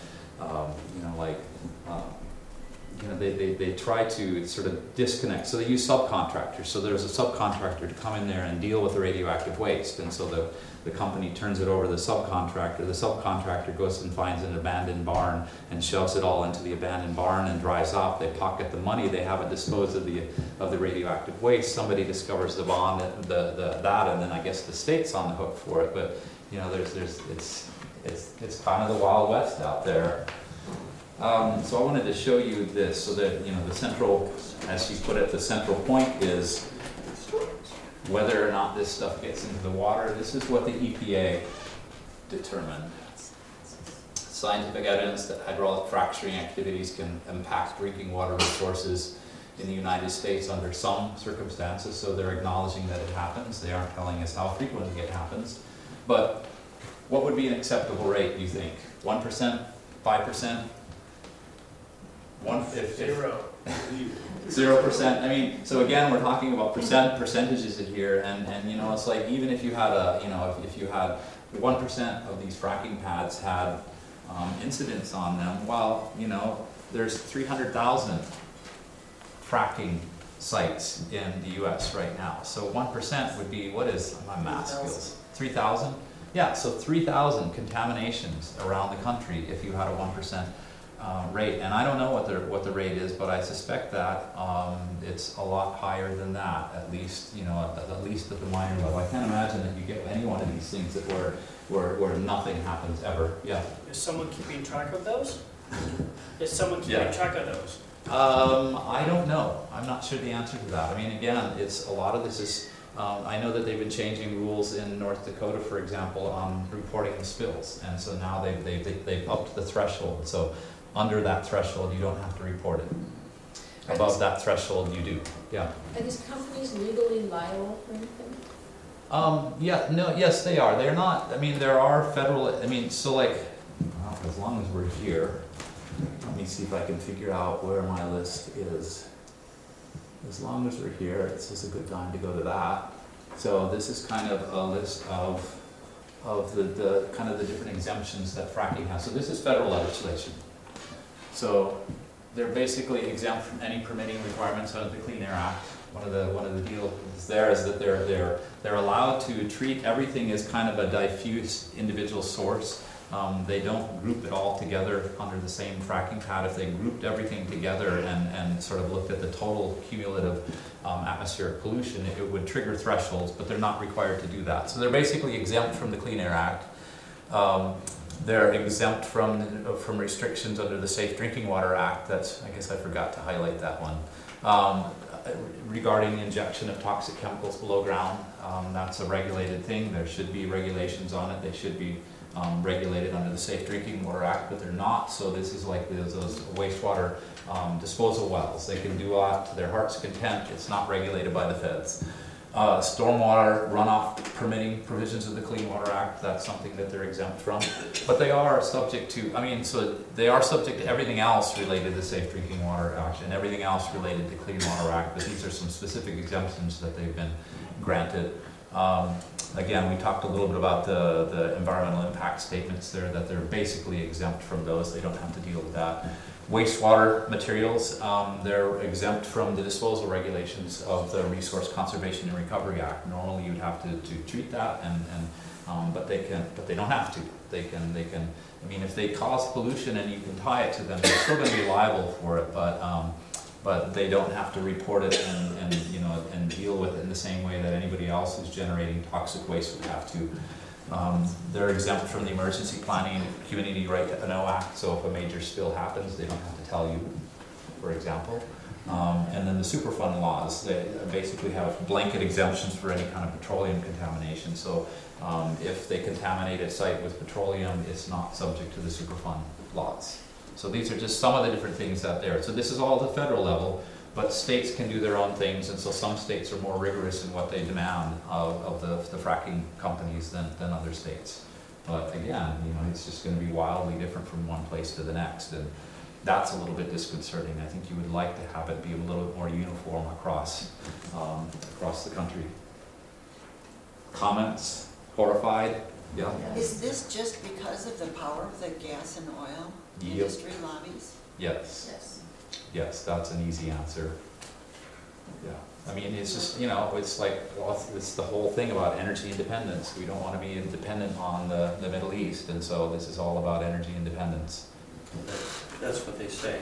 they try to sort of disconnect. So they use subcontractors. So there's a subcontractor to come in there and deal with the radioactive waste. And so the company turns it over to the subcontractor. The subcontractor goes and finds an abandoned barn and shoves it all into the abandoned barn and drives off. They pocket the money. They haven't disposed of the radioactive waste. Somebody discovers the bond, that, and then I guess the state's on the hook for it. But it's kind of the Wild West out there. So I wanted to show you this, so that the central, as you put it, the central point is whether or not this stuff gets into the water. This is what the EPA determined. Scientific evidence that hydraulic fracturing activities can impact drinking water resources in the United States under some circumstances. So they're acknowledging that it happens. They aren't telling us how frequently it happens. But what would be an acceptable rate, do you think? 1%? 5%? 0%. I mean, so again, we're talking about percentages in here, and it's like even if you had if you had 1% of these fracking pads had incidents on them, well, there's 300,000 fracking sites in the U.S. right now. So 1% would be, what is my math skills? 3,000. Yeah, so 3,000 contaminations around the country if you had a 1% rate. And I don't know what the rate is, but I suspect that it's a lot higher than that, at least at least at the minor level. I can't imagine that you get any one of these things that where nothing happens ever. Yeah. Is someone keeping track of those? Is someone keeping track of those? I don't know. I'm not sure the answer to that. I mean, again, a lot of this is. I know that they've been changing rules in North Dakota, for example, on reporting the spills, and so now they've upped the threshold. So under that threshold, you don't have to report it. Above that threshold, you do. Yeah. Are these companies legally liable for anything? Yes, they are. They're not. I mean, there are federal. I mean, so like, as long as we're here, let me see if I can figure out where my list is. As long as we're here, this is a good time to go to that. So this is kind of a list of the kind of the different exemptions that fracking has. So this is federal legislation. So they're basically exempt from any permitting requirements under the Clean Air Act. One of the deals there is that they're allowed to treat everything as kind of a diffuse individual source. They don't group it all together under the same fracking pad. If they grouped everything together and sort of looked at the total cumulative atmospheric pollution, it would trigger thresholds, but they're not required to do that. So they're basically exempt from the Clean Air Act. They're exempt from restrictions under the Safe Drinking Water Act. I guess I forgot to highlight that one. Regarding the injection of toxic chemicals below ground, that's a regulated thing. There should be regulations on it. They should be regulated under the Safe Drinking Water Act, but they're not. So this is like those wastewater disposal wells. They can do that to their heart's content. It's not regulated by the feds. Stormwater runoff permitting provisions of the Clean Water Act, that's something that they're exempt from. But they are subject to, so they are subject to everything else related to the Safe Drinking Water Act and everything else related to Clean Water Act, but these are some specific exemptions that they've been granted. Again, we talked a little bit about the environmental impact statements there, that they're basically exempt from those. They don't have to deal with that. Wastewater materials, they're exempt from the disposal regulations of the Resource Conservation and Recovery Act. Normally you'd have to treat that, but they don't have to. They can, I mean, if they cause pollution and you can tie it to them, they're still gonna be liable for it, but they don't have to report it and deal with it in the same way that anybody else who's generating toxic waste would have to. They're exempt from the Emergency Planning Community Right to Know Act, so if a major spill happens, they don't have to tell you, for example. And then the Superfund laws, they basically have blanket exemptions for any kind of petroleum contamination. So if they contaminate a site with petroleum, it's not subject to the Superfund laws. So these are just some of the different things out there. So this is all at the federal level, but states can do their own things, and so some states are more rigorous in what they demand of the fracking companies than other states. But again, it's just going to be wildly different from one place to the next, and that's a little bit disconcerting. I think you would like to have it be a little bit more uniform across the country. Comments? Horrified? Yeah. Is this just because of the power of the gas and oil industry lobbies? Yes. Yes, that's an easy answer. Yeah. I mean, it's just, it's like, well, it's the whole thing about energy independence. We don't want to be dependent on the Middle East, and so this is all about energy independence. That's what they say.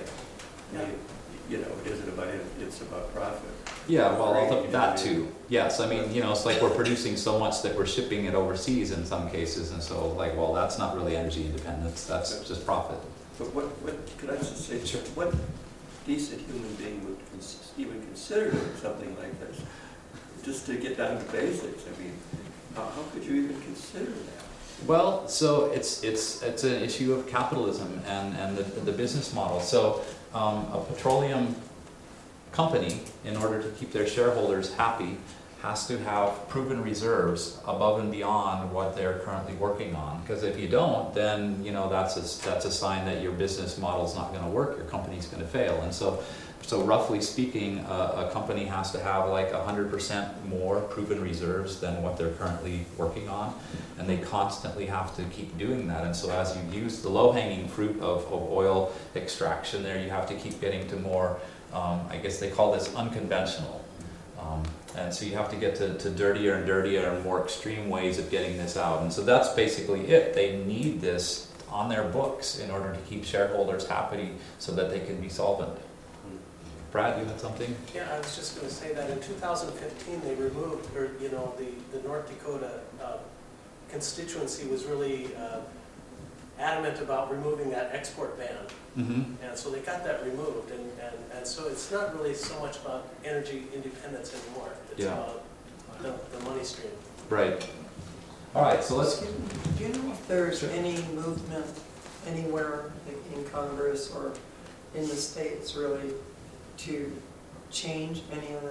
It isn't about it, it's about profit. Yeah, well, that too. Yes, I mean, it's like we're producing so much that we're shipping it overseas in some cases, and so that's not really energy independence, that's just profit. But what could I just say, sure. What decent human being would even consider doing something like this? Just to get down to basics, I mean, how could you even consider that? Well, so it's an issue of capitalism and the business model. So a petroleum company, in order to keep their shareholders happy, has to have proven reserves above and beyond what they're currently working on. Because if you don't, then that's a sign that your business model is not going to work. Your company's going to fail. And so roughly speaking, a company has to have like 100% more proven reserves than what they're currently working on, and they constantly have to keep doing that. And so as you use the low-hanging fruit of oil extraction there, you have to keep getting to more, I guess they call this unconventional. And so you have to get to dirtier and dirtier and more extreme ways of getting this out. And so that's basically it. They need this on their books in order to keep shareholders happy so that they can be solvent. Brad, you had something? Yeah, I was just going to say that in 2015 they removed, the North Dakota constituency was really adamant about removing that export ban. Mm-hmm. And so they got that removed, and so it's not really so much about energy independence anymore. It's about the money stream. Right. All right, so let's... Do you know if there's any movement anywhere in Congress or in the states really to change any of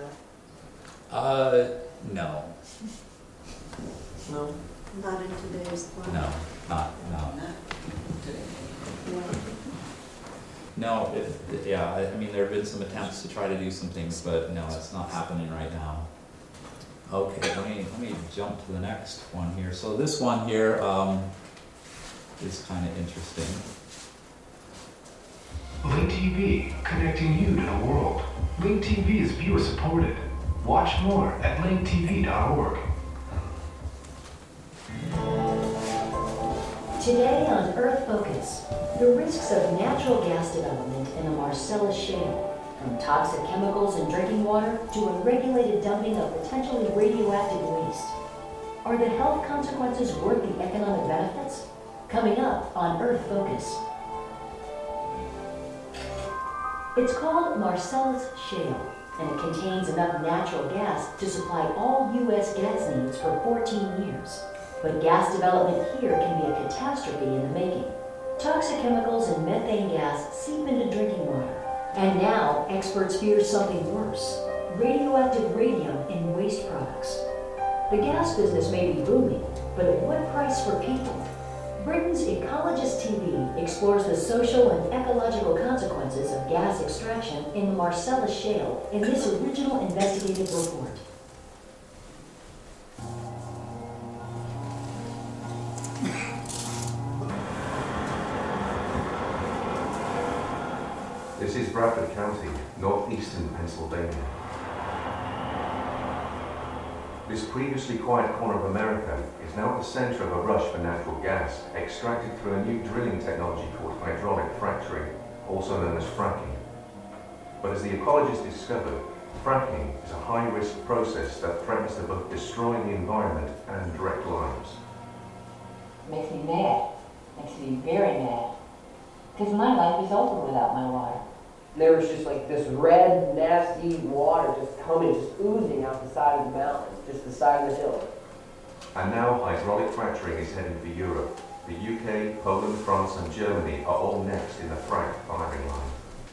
that? No. No? Not in today's law. No, No, I mean, there have been some attempts to try to do some things, but no, it's not happening right now. Okay, let me jump to the next one here. So this one here is kind of interesting. Link TV, connecting you to the world. Link TV is viewer supported. Watch more at linktv.org. Today on Earth Focus, the risks of natural gas development in the Marcellus Shale, from toxic chemicals in drinking water to unregulated dumping of potentially radioactive waste. Are the health consequences worth the economic benefits? Coming up on Earth Focus. It's called Marcellus Shale, and it contains enough natural gas to supply all U.S. gas needs for 14 years. But gas development here can be a catastrophe in the making. Toxic chemicals and methane gas seep into drinking water. And now, experts fear something worse: radioactive radium in waste products. The gas business may be booming, but at what price for people? Britain's Ecologist TV explores the social and ecological consequences of gas extraction in the Marcellus Shale in this original investigative report. This is Bradford County, northeastern Pennsylvania. This previously quiet corner of America is now at the center of a rush for natural gas, extracted through a new drilling technology called hydraulic fracturing, also known as fracking. But as the ecologists discovered, fracking is a high-risk process that threatens to both destroy the environment and direct lives. Makes me mad. Makes me very mad. Because my life is over without my water. There was just like this red, nasty water just coming, just oozing out the side of the mountain, just the side of the hill. And now hydraulic fracturing is heading for Europe. The UK, Poland, France and Germany are all next in the frack firing line.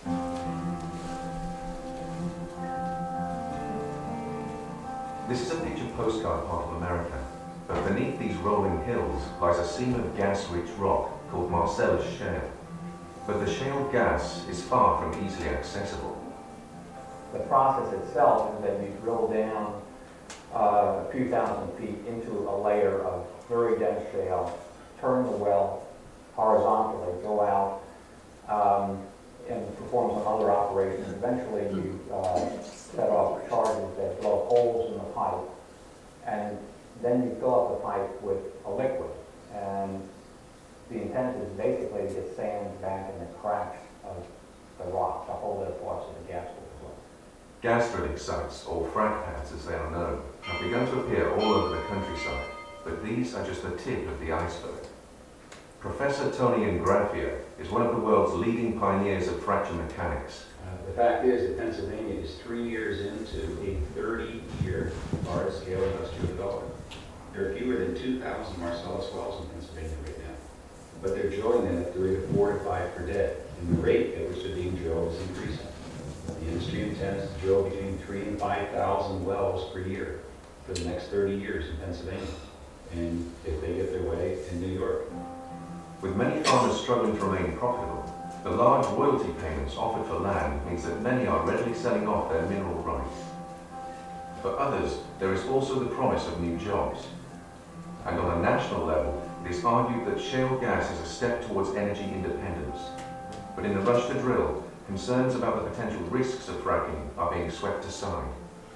This is a picture postcard part of America, but beneath these rolling hills lies a seam of gas-rich rock called Marcellus Shale. But the shale gas is far from easily accessible. The process itself is that you drill down a few thousand feet into a layer of very dense shale, turn the well horizontally, go out, and perform some other operations. Eventually you set off charges that blow holes in the pipe, and then you fill up the pipe with a liquid. And the intent is basically to get sand back in the cracks of the rock to hold it apart so the gas will flow. Gas drilling sites, or frack pads as they are known, have begun to appear all over the countryside, but these are just the tip of the iceberg. Professor Tony Ingraffia is one of the world's leading pioneers of fracture mechanics. The fact is that Pennsylvania is 3 years into a 30-year large-scale industrial development. There are fewer than 2,000 Marcellus wells in Pennsylvania right now, but they're drilling them at the rate of 4 to 5 per day, and the rate at which they're being drilled is increasing. The industry intends to drill between 3,000 and 5,000 wells per year for the next 30 years in Pennsylvania, and if they get their way, in New York. With many farmers struggling to remain profitable, the large royalty payments offered for land means that many are readily selling off their mineral rights. For others, there is also the promise of new jobs. And on a national level, it is argued that shale gas is a step towards energy independence. But in the rush to drill, concerns about the potential risks of fracking are being swept aside.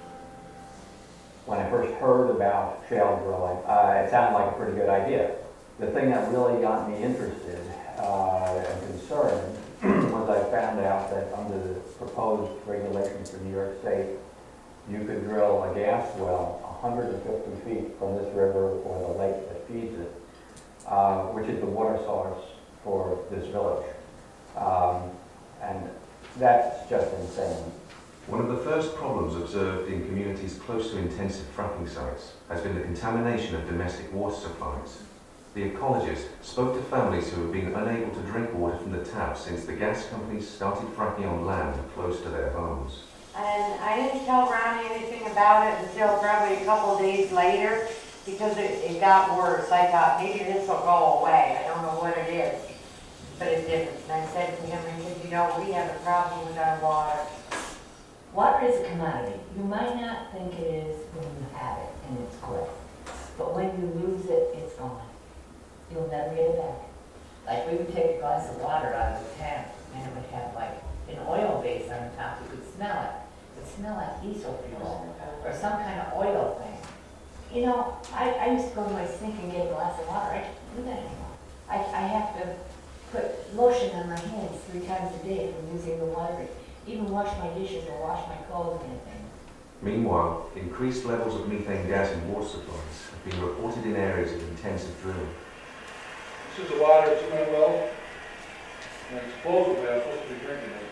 When I first heard about shale drilling, it sounded like a pretty good idea. The thing that really got me interested and concerned was I found out that under the proposed regulations for New York State, you could drill a gas well 150 feet from this river or the lake that feeds it, which is the water source for this village. And that's just insane. One of the first problems observed in communities close to intensive fracking sites has been the contamination of domestic water supplies. The ecologist spoke to families who have been unable to drink water from the tap since the gas companies started fracking on land close to their homes. And I didn't tell Ronnie anything about it until probably a couple of days later because it got worse. I thought maybe this will go away. I don't know what it is, but it didn't. And I said to him, I said, you know, we have a problem with our water. Water is a commodity. You might not think it is when you have it and it's good, but when you lose it, it's gone. You'll never get it back. Like we would take a glass of water out of the tap and it would have like an oil base on the top. You could smell it. It would smell like diesel fuel or some kind of oil thing. You know, I used to go to my sink and get a glass of water. I can't do that anymore. I have to put lotion on my hands 3 times a day from using the water. Even wash my dishes or wash my clothes and anything. Meanwhile, increased levels of methane gas in water supplies have been reported in areas of intensive drilling. This is the water that's in my well, and supposedly I'm supposed to be drinking it.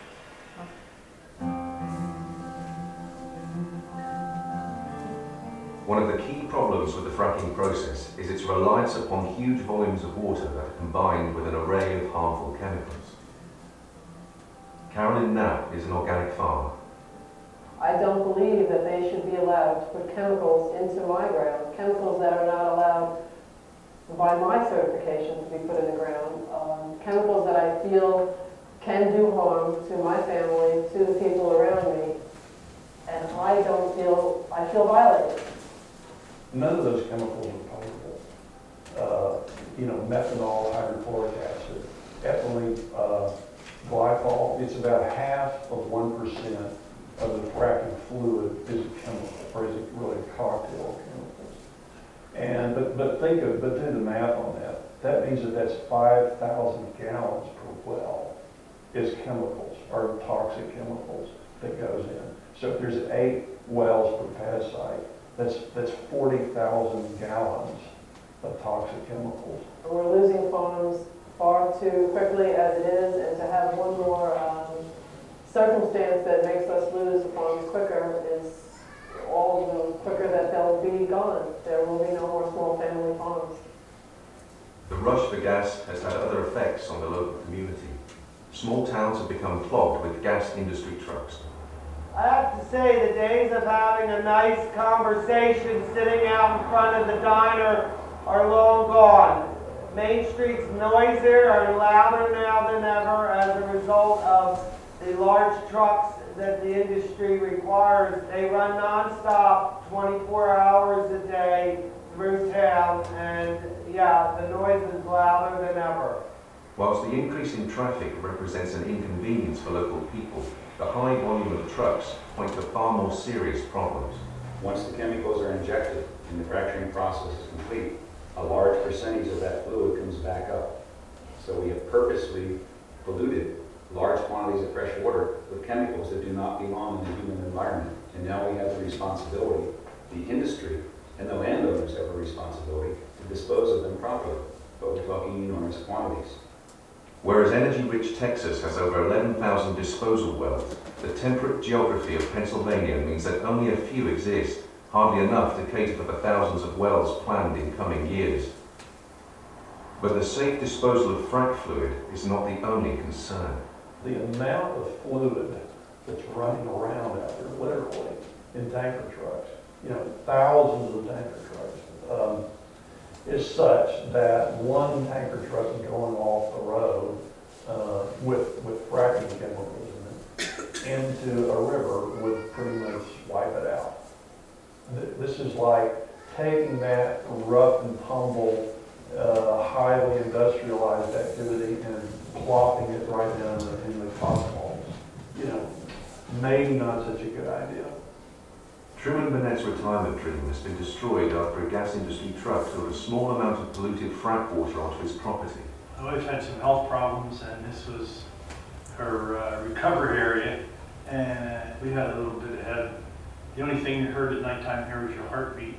One of the key problems with the fracking process is its reliance upon huge volumes of water that are combined with an array of harmful chemicals. Carolyn Knapp is an organic farmer. I don't believe that they should be allowed to put chemicals into my ground, chemicals that are not allowed by my certification to be put in the ground, chemicals that I feel can do harm to my family, to the people around me, and I feel violated. None of those chemicals are potable. Methanol, hydrochloric acid, ethylene glycol, it's about half of 1% of the fracking fluid is a chemical, or is it really a cocktail of chemicals? And, but do the math on that. That means that that's 5,000 gallons per well is chemicals, or toxic chemicals that goes in. So if there's 8 wells per pad site, that's 40,000 gallons of toxic chemicals. We're losing farms far too quickly as it is, and to have one more circumstance that makes us lose the farms quicker is all the quicker that they'll be gone. There will be no more small family farms. The rush for gas has had other effects on the local community. Small towns have become clogged with gas industry trucks. I have to say, the days of having a nice conversation sitting out in front of the diner are long gone. Main Street's noisier and louder now than ever as a result of the large trucks that the industry requires. They run nonstop, 24 hours a day through town, and yeah, the noise is louder than ever. Whilst the increase in traffic represents an inconvenience for local people, the high volume of trucks point to far more serious problems. Once the chemicals are injected and the fracturing process is complete, a large percentage of that fluid comes back up. So we have purposely polluted large quantities of fresh water with chemicals that do not belong in the human environment. And now we have the responsibility, the industry and the landowners have a responsibility to dispose of them properly. But we're talking enormous quantities. Whereas energy-rich Texas has over 11,000 disposal wells, the temperate geography of Pennsylvania means that only a few exist, hardly enough to cater for the thousands of wells planned in coming years. But the safe disposal of frac fluid is not the only concern. The amount of fluid that's running around out there, literally, in tanker trucks, thousands of tanker trucks, is such that one tanker truck going off the road with fracking chemicals in it into a river would pretty much wipe it out. This is like taking that rough and tumble, highly industrialized activity and plopping it right down in the cosmos. Maybe not such a good idea. Truman Burnett's retirement dream has been destroyed after a gas industry truck threw a small amount of polluted frac water onto his property. My wife had some health problems, and this was her recovery area, and we had a little bit ahead. The only thing you heard at nighttime here was your heartbeat.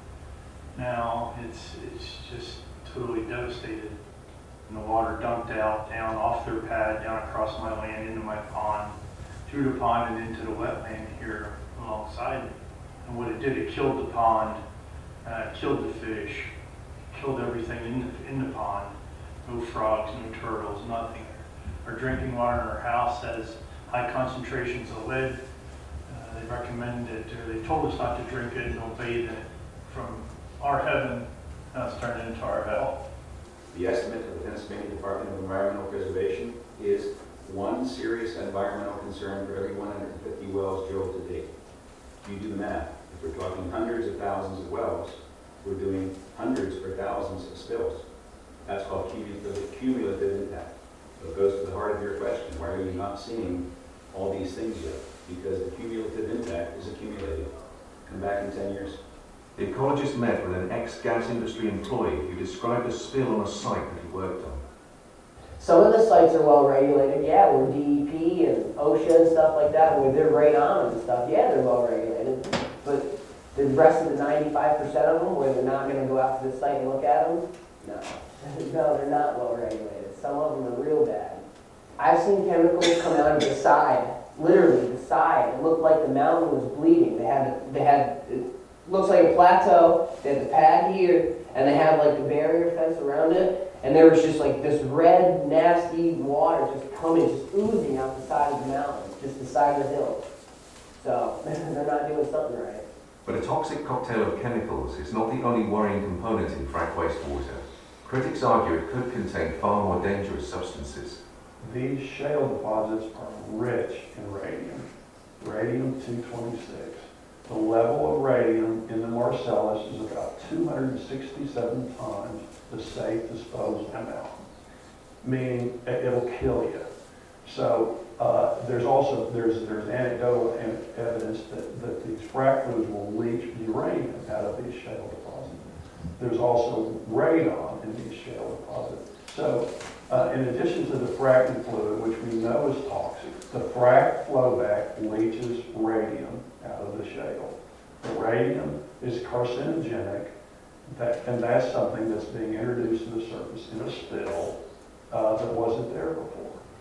Now it's just totally devastated. And the water dumped out, down off their pad, down across my land, into my pond, through the pond and into the wetland here alongside me. And what it did, it killed the pond, killed the fish, killed everything in the pond. No frogs, no turtles, nothing. Our drinking water in our house has high concentrations of lead. They recommend it, or they told us not to drink it and don't bathe in it. From our heaven, now it's turned into our hell. The estimate of the Pennsylvania Department of Environmental Preservation is one serious environmental concern for every 150 wells drilled to date. You do the math. If we're talking hundreds of thousands of wells, we're doing hundreds or thousands of spills. That's called cumulative impact. So it goes to the heart of your question. Why are you not seeing all these things yet? Because the cumulative impact is accumulating. Come back in 10 years. The ecologist met with an ex-gas industry employee who described a spill on a site that he worked on. Some of the sites are well regulated, yeah, where DEP and OSHA and stuff like that, where they're right on them and stuff, yeah, they're well regulated. But the rest of the 95% of them, where they're not going to go out to the site and look at them, no. No, they're not well regulated. Some of them are real bad. I've seen chemicals come out of the side, literally the side. It looked like the mountain was bleeding. They had it looks like a plateau. They had the pad here, and they had like the barrier fence around it. And there was just like this red, nasty water just coming, just oozing out the side of the mountain, just the side of the hill. So they're not doing something right. But a toxic cocktail of chemicals is not the only worrying component in frac wastewater. Critics argue it could contain far more dangerous substances. These shale deposits are rich in radium, radium-226. The level of radium in the Marcellus is about 267 times the safe disposal amount, meaning it'll kill you. So there's anecdotal evidence that these frac fluids will leach uranium out of these shale deposits. There's also radon in these shale deposits. So in addition to the fracking fluid, which we know is toxic, the frac flowback leaches radium out of the shale. The radium is carcinogenic, and that's something that's being introduced to the surface in a spill that wasn't there before.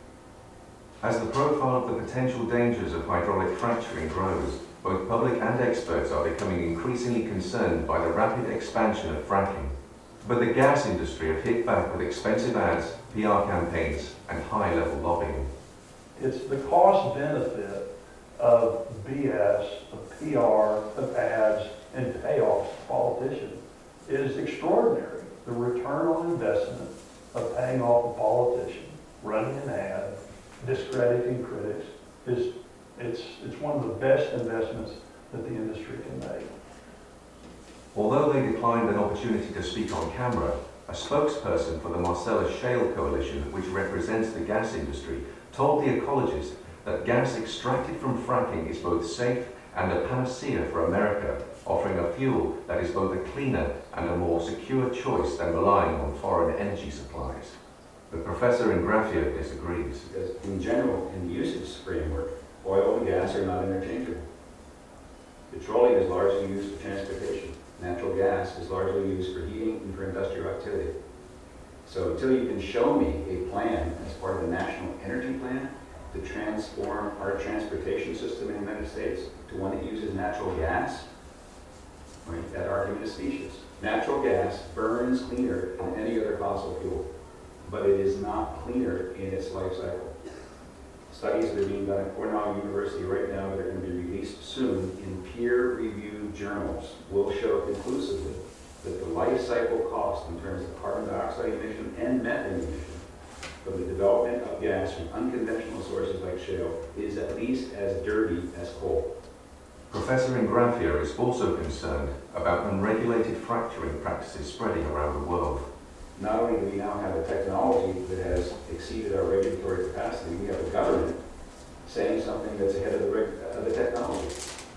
As the profile of the potential dangers of hydraulic fracturing grows, both public and experts are becoming increasingly concerned by the rapid expansion of fracking. But the gas industry have hit back with expensive ads, PR campaigns, and high-level lobbying. It's the cost benefit of BS, of PR, of ads, and payoffs to politicians is extraordinary. The return on investment of paying off a politician, running an ad, discrediting critics, it's one of the best investments that the industry can make. Although they declined an opportunity to speak on camera, a spokesperson for the Marcellus Shale Coalition, which represents the gas industry, told The Ecologist that gas extracted from fracking is both safe and a panacea for America, offering a fuel that is both a cleaner and a more secure choice than relying on foreign energy supplies. The professor in Graphia disagrees. Because in general, in the usage framework, oil and gas are not interchangeable. Petroleum is largely used for transportation. Natural gas is largely used for heating and for industrial activity. So until you can show me a plan as part of the National Energy Plan to transform our transportation system in the United States to one that uses natural gas, right, that argument is specious. Natural gas burns cleaner than any other fossil fuel, but it is not cleaner in its life cycle. Studies that are being done at Cornell University right now that are going to be released soon in peer-reviewed journals will show conclusively that the life cycle cost in terms of carbon dioxide emission and methane emission from the development of gas from unconventional sources like shale is at least as dirty as coal. Professor in Graphia is also concerned about unregulated fracturing practices spreading around the world. Not only do we now have a technology that has exceeded our regulatory capacity, we have a government saying something that's ahead of the technology.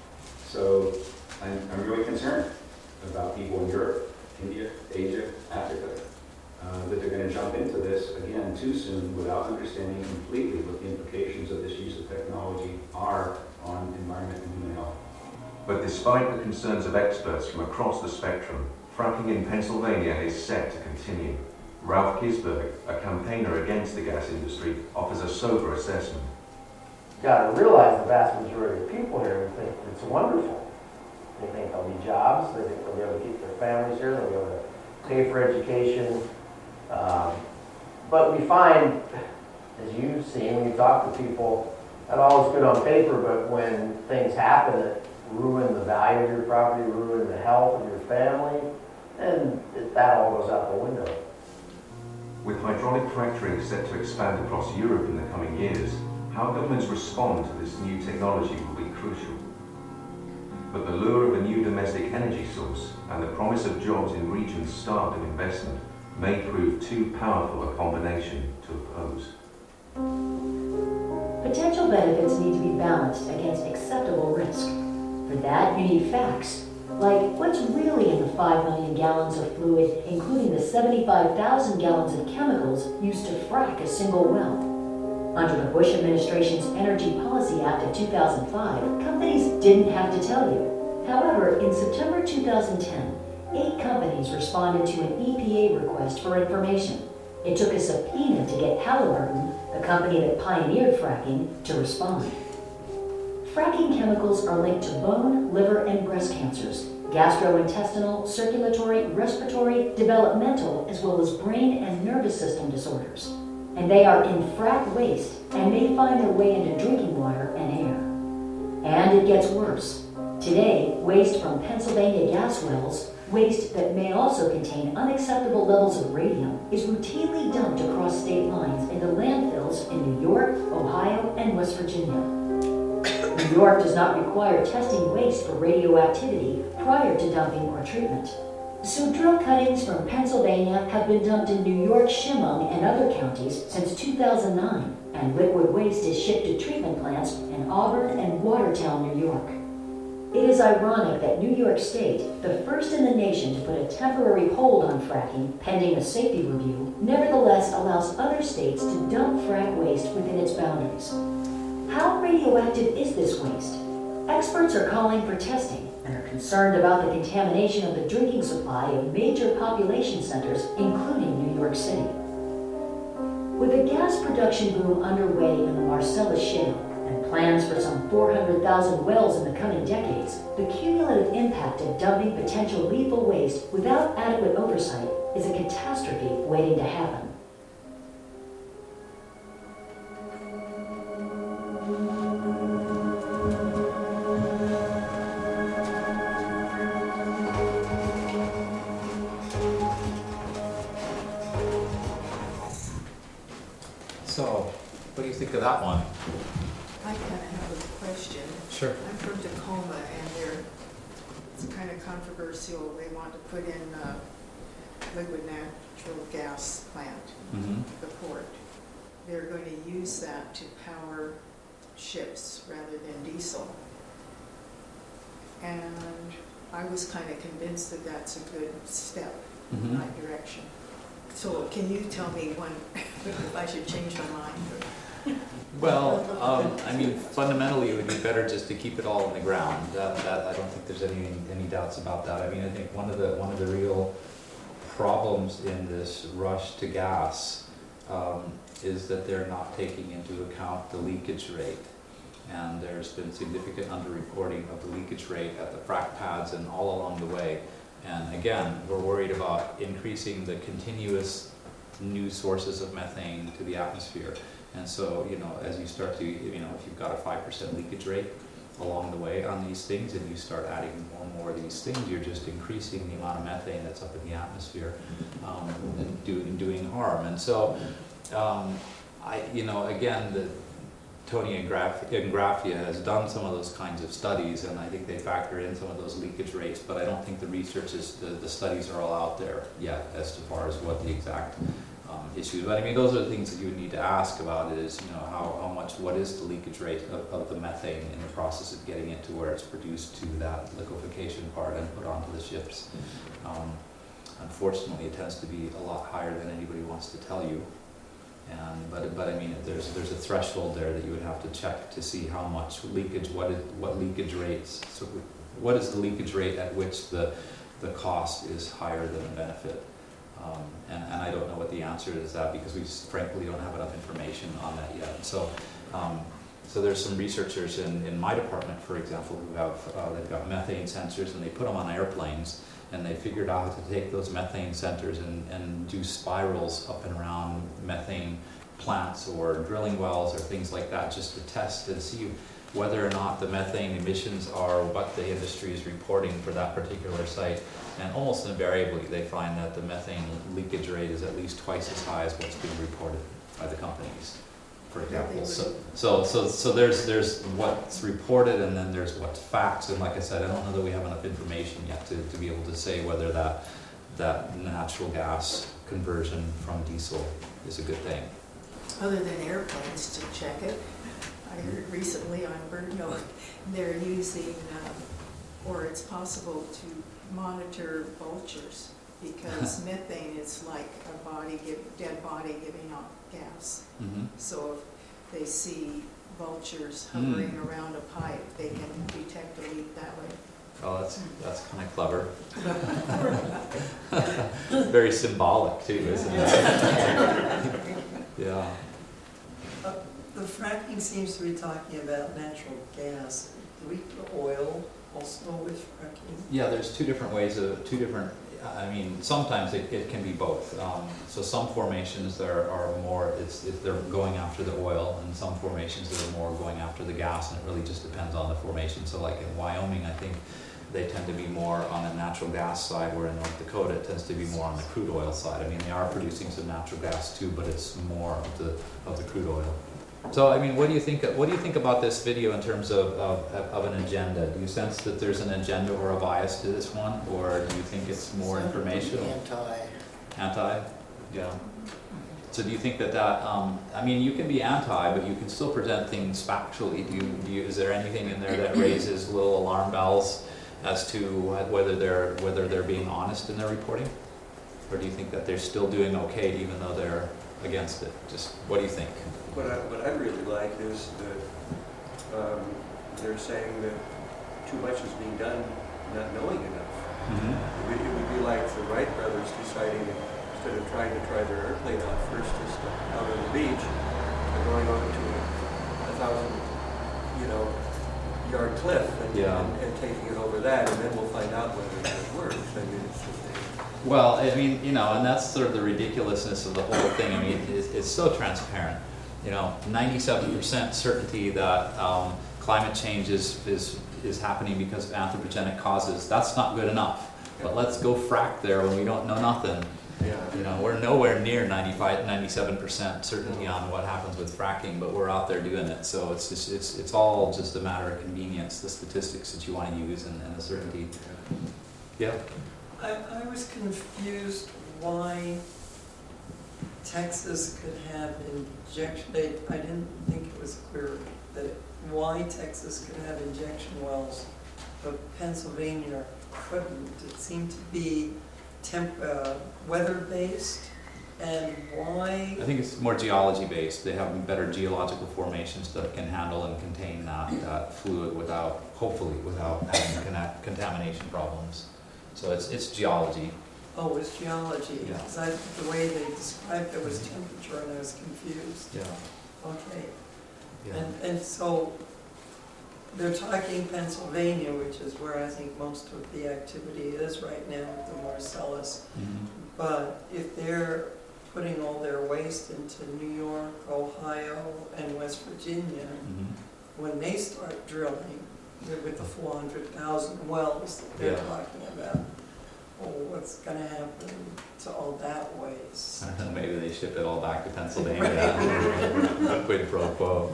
So I'm really concerned about people in Europe, India, Asia, Africa, that they're going to jump into this again too soon without understanding completely what the implications of this use of technology are on environment and human health. But despite the concerns of experts from across the spectrum, fracking in Pennsylvania is set to continue. Ralph Gisberg, a campaigner against the gas industry, offers a sober assessment. You gotta realize the vast majority of people here think it's wonderful. They think there'll be jobs, they think they'll be able to keep their families here, they'll be able to pay for education. But we find, as you've seen, when you talk to people, that all is good on paper, but when things happen that ruin the value of your property, ruin the health of your family, and that all goes out the window. With hydraulic fracturing set to expand across Europe in the coming years, how governments respond to this new technology will be crucial. But the lure of a new domestic energy source and the promise of jobs in regions starved of investment may prove too powerful a combination to oppose. Potential benefits need to be balanced against acceptable risk. For that, you need facts, like what's really in the 5 million gallons of fluid, including the 75,000 gallons of chemicals used to frack a single well. Under the Bush administration's Energy Policy Act of 2005, companies didn't have to tell you. However, in September 2010, 8 companies responded to an EPA request for information. It took a subpoena to get Halliburton, the company that pioneered fracking, to respond. Fracking chemicals are linked to bone, liver, and breast cancers, gastrointestinal, circulatory, respiratory, developmental, as well as brain and nervous system disorders. And they are in frack waste and may find their way into drinking water and air. And it gets worse. Today, waste from Pennsylvania gas wells, waste that may also contain unacceptable levels of radium, is routinely dumped across state lines into landfills in New York, Ohio, and West Virginia. New York does not require testing waste for radioactivity prior to dumping or treatment. So drill cuttings from Pennsylvania have been dumped in New York, Chemung, and other counties since 2009, and liquid waste is shipped to treatment plants in Auburn and Watertown, New York. It is ironic that New York State, the first in the nation to put a temporary hold on fracking pending a safety review, nevertheless allows other states to dump frack waste within its boundaries. How radioactive is this waste? Experts are calling for testing and are concerned about the contamination of the drinking supply of major population centers, including New York City. With a gas production boom underway in the Marcellus Shale and plans for some 400,000 wells in the coming decades, the cumulative impact of dumping potential lethal waste without adequate oversight is a catastrophe waiting to happen. So, what do you think of that one? I kind of have a question. Sure. I'm from Tacoma, and it's kind of controversial. They want to put in a liquid natural gas plant, the port. They're going to use that to power ships rather than diesel. And I was kind of convinced that that's a good step in that direction. So can you tell me when, if I should change my mind? Well, I mean, fundamentally, it would be better just to keep it all in the ground. That I don't think there's any doubts about that. I mean, I think one of the real problems in this rush to gas is that they're not taking into account the leakage rate. And there's been significant underreporting of the leakage rate at the frac pads and all along the way. And again, we're worried about increasing the continuous new sources of methane to the atmosphere. And so, you know, as you start to, you know, if you've got a 5% leakage rate along the way on these things and you start adding more and more of these things, you're just increasing the amount of methane that's up in the atmosphere and doing harm. And so, you know, again, Tony Ingrafia has done some of those kinds of studies, and I think they factor in some of those leakage rates, but I don't think the research is, the studies are all out there yet as far as what the exact issues. But I mean, those are the things that you would need to ask about is, you know, how much, what is the leakage rate of the methane in the process of getting it to where it's produced to that liquefaction part and put onto the ships. Unfortunately, it tends to be a lot higher than anybody wants to tell you. But I mean, there's a threshold there that you would have to check to see how much leakage, what leakage rates, so what is the leakage rate at which the cost is higher than the benefit. And I don't know what the answer is to that because we just, frankly don't have enough information on that yet. So there's some researchers in my department, for example, who have they've got methane sensors and they put them on airplanes. And they figured out how to take those methane sensors and do spirals up and around methane plants or drilling wells or things like that, just to test and see whether or not the methane emissions are what the industry is reporting for that particular site. And almost invariably, they find that the methane leakage rate is at least twice as high as what's being reported by the companies, for example. So there's what's reported and then there's what's facts. And like I said, I don't know that we have enough information yet to be able to say whether that natural gas conversion from diesel is a good thing. Other than airplanes to check it, I heard recently on BirdNote they're using, or it's possible to monitor vultures because methane is like a dead body giving off gas. So if they see vultures hovering around a pipe, they can detect a leak that way. Oh, that's kind of clever. Very symbolic too, isn't it? Yeah. The fracking seems to be talking about natural gas. Do we put oil also with fracking? Yeah, there's two different ways of, I mean, sometimes it can be both. So some formations there are more, they're going after the oil, and some formations that are more going after the gas, and it really just depends on the formation. So like in Wyoming, I think they tend to be more on the natural gas side, where in North Dakota it tends to be more on the crude oil side. I mean, they are producing some natural gas too, but it's more of the crude oil. So, I mean, what do you think about this video in terms of an agenda? Do you sense that there's an agenda or a bias to this one, or do you think it's more informational? Anti? Yeah. So do you think that I mean, you can be anti, but you can still present things factually. Is there anything in there that raises little alarm bells as to whether they're being honest in their reporting? Or do you think that they're still doing okay even though they're against it? Just, what do you think? What I really like is that they're saying that too much is being done not knowing enough. Mm-hmm. It would be like the Wright brothers deciding, instead of trying to try their airplane out first, just out on the beach, they're going over to a 1,000-yard cliff and taking it over that, and then we'll find out whether it works. I mean, it's just well, I mean, and that's sort of the ridiculousness of the whole thing. I mean, it's so transparent. 97% certainty that climate change is happening because of anthropogenic causes. That's not good enough. But let's go frack there when we don't know nothing. We're nowhere near 97% certainty on what happens with fracking, but we're out there doing it. So it's all just a matter of convenience, the statistics that you want to use and the certainty. Yeah. I was confused why Texas could have injection, I didn't think it was clear that why Texas could have injection wells, but Pennsylvania couldn't. It seemed to be weather-based, and why? I think it's more geology-based. They have better geological formations that can handle and contain that fluid hopefully without having contamination problems. So it's geology. Oh, it was geology, because the way they described it was temperature, and I was confused. Yeah. Okay. Yeah. And so they're talking Pennsylvania, which is where I think most of the activity is right now with the Marcellus. Mm-hmm. But if they're putting all their waste into New York, Ohio, and West Virginia, Mm-hmm. when they start drilling with the 400,000 wells that they're talking about, what's going to happen to all that waste? I don't know, maybe they ship it all back to Pennsylvania. Quid pro quo.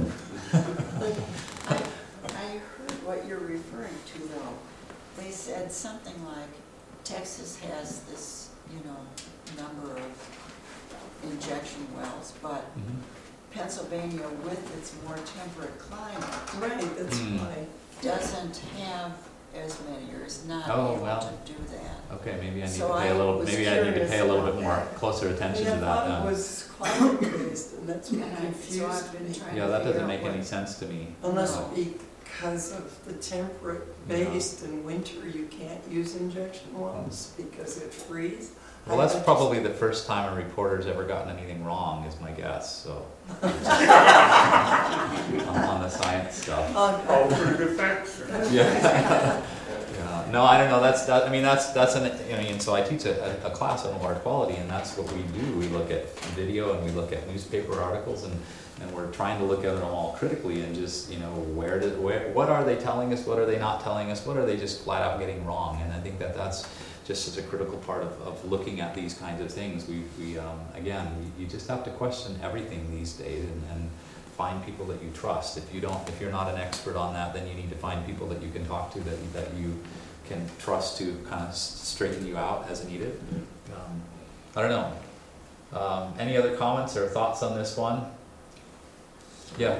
I heard what you're referring to, though. They said something like Texas has this, number of injection wells, but Pennsylvania, with its more temperate climate, that's why, doesn't have as many, or is not Oh, able well. to do that. Okay, maybe I need So to pay I a little. was Maybe I need to curious pay a little about bit more that. closer attention to I that. thought it was climate-based, and that's what So confused I've been me. trying Yeah, to that figure doesn't out make what- any sense to me. Unless No. because of the temperate based in winter, you can't use injection wells because it freezes. Well, that's probably the first time a reporter's ever gotten anything wrong, is my guess. So on the science stuff. Oh, pretty good facts. Yeah. Yeah. No, I don't know. That's so I teach a class on water quality, and that's what we do. We look at video and we look at newspaper articles, and we're trying to look at them all critically and just, what are they telling us? What are they not telling us? What are they just flat out getting wrong? And I think that's just such a critical part of looking at these kinds of things. You just have to question everything these days and find people that you trust. If you're not an expert on that, then you need to find people that you can talk to that you can trust to kind of straighten you out as needed. I don't know. Any other comments or thoughts on this one? Yeah.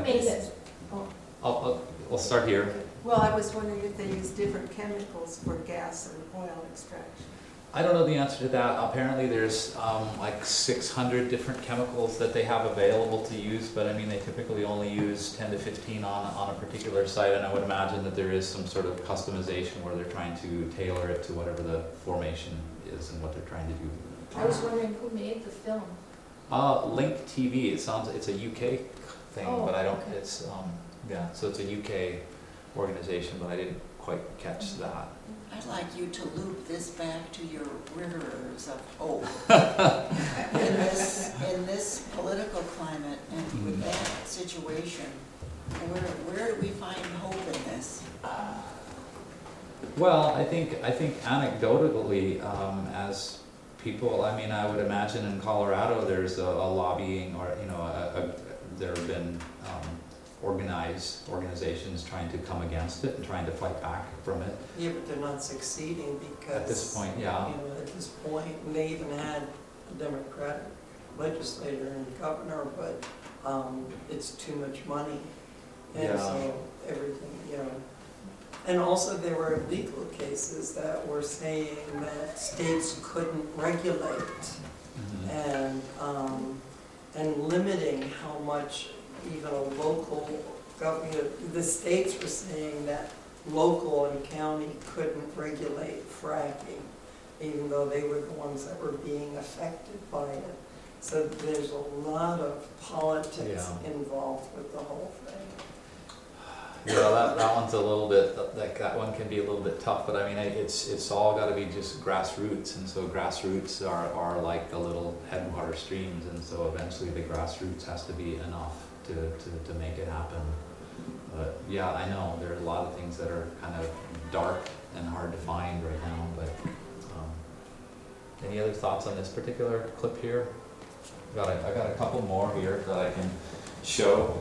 I'll start here. Well, I was wondering if they use different chemicals for gas and oil extraction. I don't know the answer to that. Apparently there's like 600 different chemicals that they have available to use, but I mean they typically only use 10 to 15 on a particular site, and I would imagine that there is some sort of customization where they're trying to tailor it to whatever the formation is and what they're trying to do. I was wondering who made the film. Link TV. It's a UK thing, Oh, but I don't. okay. It's so it's a UK organization, but I didn't quite catch that. I'd like you to loop this back to your rivers of hope. in this political climate and with that situation, where do we find hope in this? Well, I think anecdotally, as people, I mean, I would imagine in Colorado there's a lobbying, or there have been organizations trying to come against it and trying to fight back from it. Yeah, but they're not succeeding because. At this point, yeah. You know, at this point, and they even had a Democratic legislator and governor, but, it's too much money. And Yeah. so everything, you know. And also there were legal cases that were saying that states couldn't regulate and limiting how much even a local government, the states were saying that local and county couldn't regulate fracking, even though they were the ones that were being affected by it. So there's a lot of politics involved with the whole thing. Yeah, that one's a little bit, that one can be a little bit tough, but I mean, it's all gotta be just grassroots, and so grassroots are like the little headwater streams, and so eventually the grassroots has to be enough to make it happen. But yeah, I know, there are a lot of things that are kind of dark and hard to find right now, but any other thoughts on this particular clip here? I got a couple more here that I can show.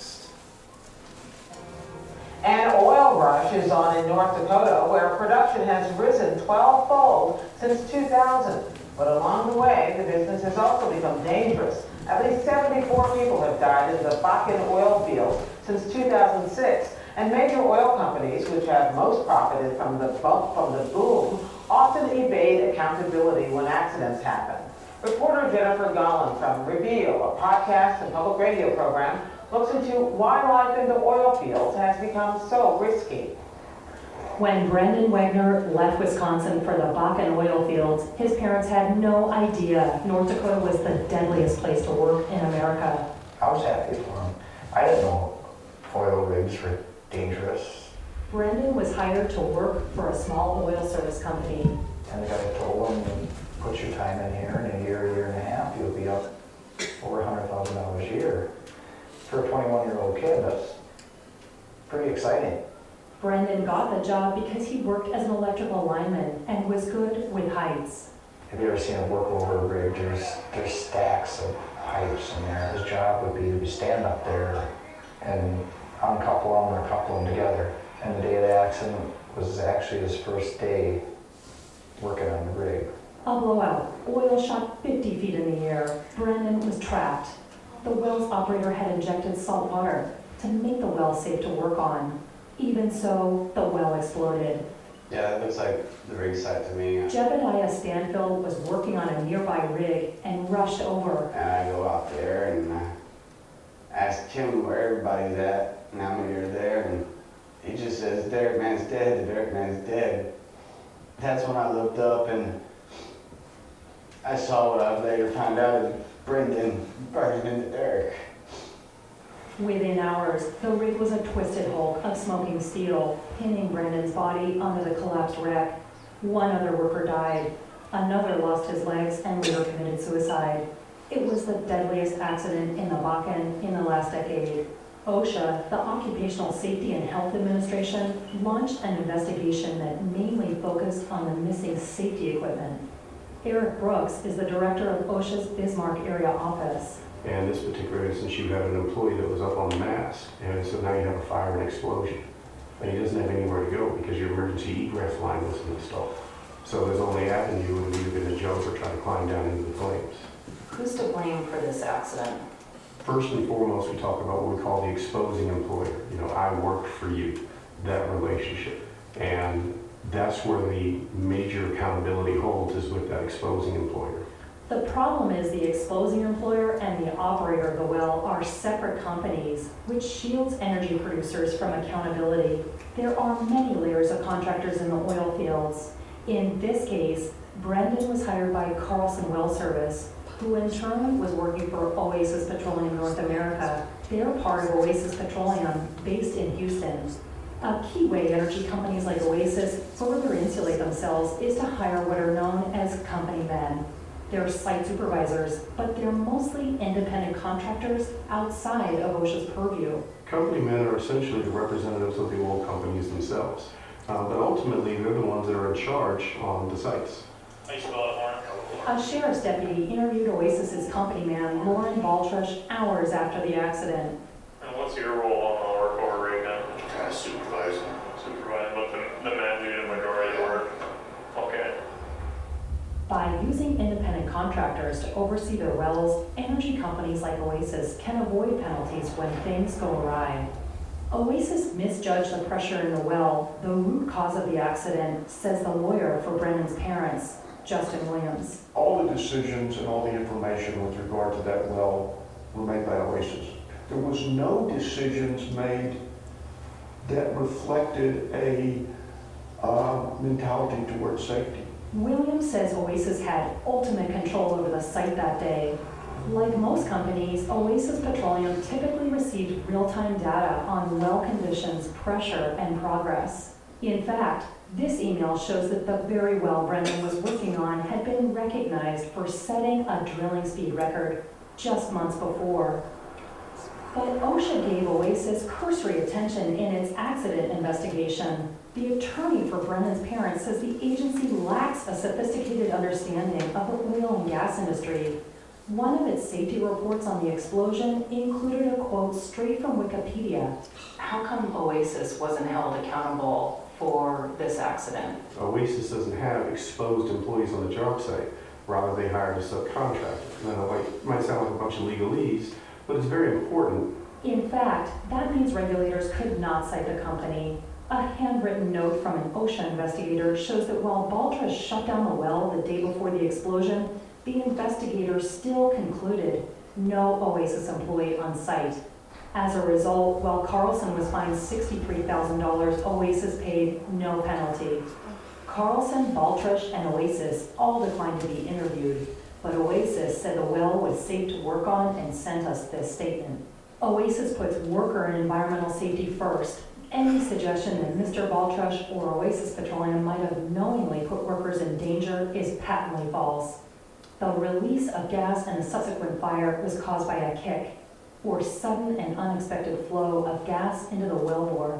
An oil rush is on in North Dakota, where production has risen 12-fold since 2000. But along the way, the business has also become dangerous. At least 74 people have died in the Bakken oil fields since 2006. And major oil companies, which have most profited from the bump from the boom, often evade accountability when accidents happen. Reporter Jennifer Gollin from Reveal, a podcast and public radio program, looks into why life in the oil fields has become so risky. When Brendan Wagner left Wisconsin for the Bakken oil fields, his parents had no idea North Dakota was the deadliest place to work in America. I was happy for him. I didn't know oil rigs were dangerous. Brendan was hired to work for a small oil service company. And the guy told him, put your time in here, in a year and a half, you'll be up over $100,000 a year. For a 21-year-old kid, that's pretty exciting. Brendan got the job because he worked as an electrical lineman and was good with heights. Have you ever seen a work over a rig? There's stacks of pipes in there. His job would be to stand up there and uncouple them or couple them together. And the day of the accident was actually his first day working on the rig. A blowout. Oil shot 50 feet in the air. Brendan was trapped. The well's operator had injected salt water to make the well safe to work on. Even so, the well exploded. Yeah, it looks like the rig site to me. Jebediah Stanfield was working on a nearby rig and rushed over. And I go out there and ask him where everybody's at and how many are there, and he just says, Derek Man's dead, the Derek Man's dead. That's when I looked up and I saw what I would later find out is Brendan burning into Derek. Within hours, the rig was a twisted hulk of smoking steel, pinning Brendan's body onto the collapsed wreck. One other worker died. Another lost his legs and later committed suicide. It was the deadliest accident in the Bakken in the last decade. OSHA, the Occupational Safety and Health Administration, launched an investigation that mainly focused on the missing safety equipment. Eric Brooks is the director of OSHA's Bismarck area office. And this particular instance, you had an employee that was up on the mast, and so now you have a fire and explosion. But he doesn't have anywhere to go because your emergency egress line wasn't installed. So his only avenue would have either been to jump or try to climb down into the flames. Who's to blame for this accident? First and foremost, we talk about what we call the exposing employer. You know, I worked for you, that relationship. And that's where the major accountability holds, is with that exposing employer. The problem is the exposing employer and the operator of the well are separate companies, which shields energy producers from accountability. There are many layers of contractors in the oil fields. In this case, Brendan was hired by Carlson Well Service, who in turn was working for Oasis Petroleum North America. They're part of Oasis Petroleum, based in Houston. A key way energy companies like Oasis further insulate themselves is to hire what are known as company men. They're site supervisors, but they're mostly independent contractors outside of OSHA's purview. Company men are essentially the representatives of the oil companies themselves. But ultimately, they're the ones that are in charge on the sites. A sheriff's deputy interviewed Oasis's company man, Lauren Baltrush, hours after the accident. And what's what's your role on the work order right now? Kind of supervising. Supervising, but the men do the majority of the work. Okay. By using independent contractors to oversee their wells, energy companies like Oasis can avoid penalties when things go awry. Oasis misjudged the pressure in the well, the root cause of the accident, says the lawyer for Brennan's parents, Justin Williams. All the decisions and all the information with regard to that well were made by Oasis. There was no decisions made that reflected a mentality towards safety. Williams says Oasis had ultimate control over the site that day. Like most companies, Oasis Petroleum typically received real-time data on well conditions, pressure, and progress. In fact, this email shows that the very well Brendan was working on had been recognized for setting a drilling speed record just months before. But OSHA gave Oasis cursory attention in its accident investigation. The attorney for Brennan's parents says the agency lacks a sophisticated understanding of the oil and gas industry. One of its safety reports on the explosion included a quote straight from Wikipedia. How come Oasis wasn't held accountable for this accident? Oasis doesn't have exposed employees on the job site. Rather, they hired a subcontractor. And I know it might sound like a bunch of legalese, but it's very important. In fact, that means regulators could not cite the company. A handwritten note from an OSHA investigator shows that while Baltras shut down the well the day before the explosion, the investigators still concluded no Oasis employee on site. As a result, while Carlson was fined $63,000, Oasis paid no penalty. Carlson, Baltras, and Oasis all declined to be interviewed, but Oasis said the well was safe to work on and sent us this statement. Oasis puts worker and environmental safety first. Any suggestion that Mr. Baltras or Oasis Petroleum might have knowingly put workers in danger is patently false. The release of gas and the subsequent fire was caused by a kick, or sudden and unexpected flow of gas into the wellbore.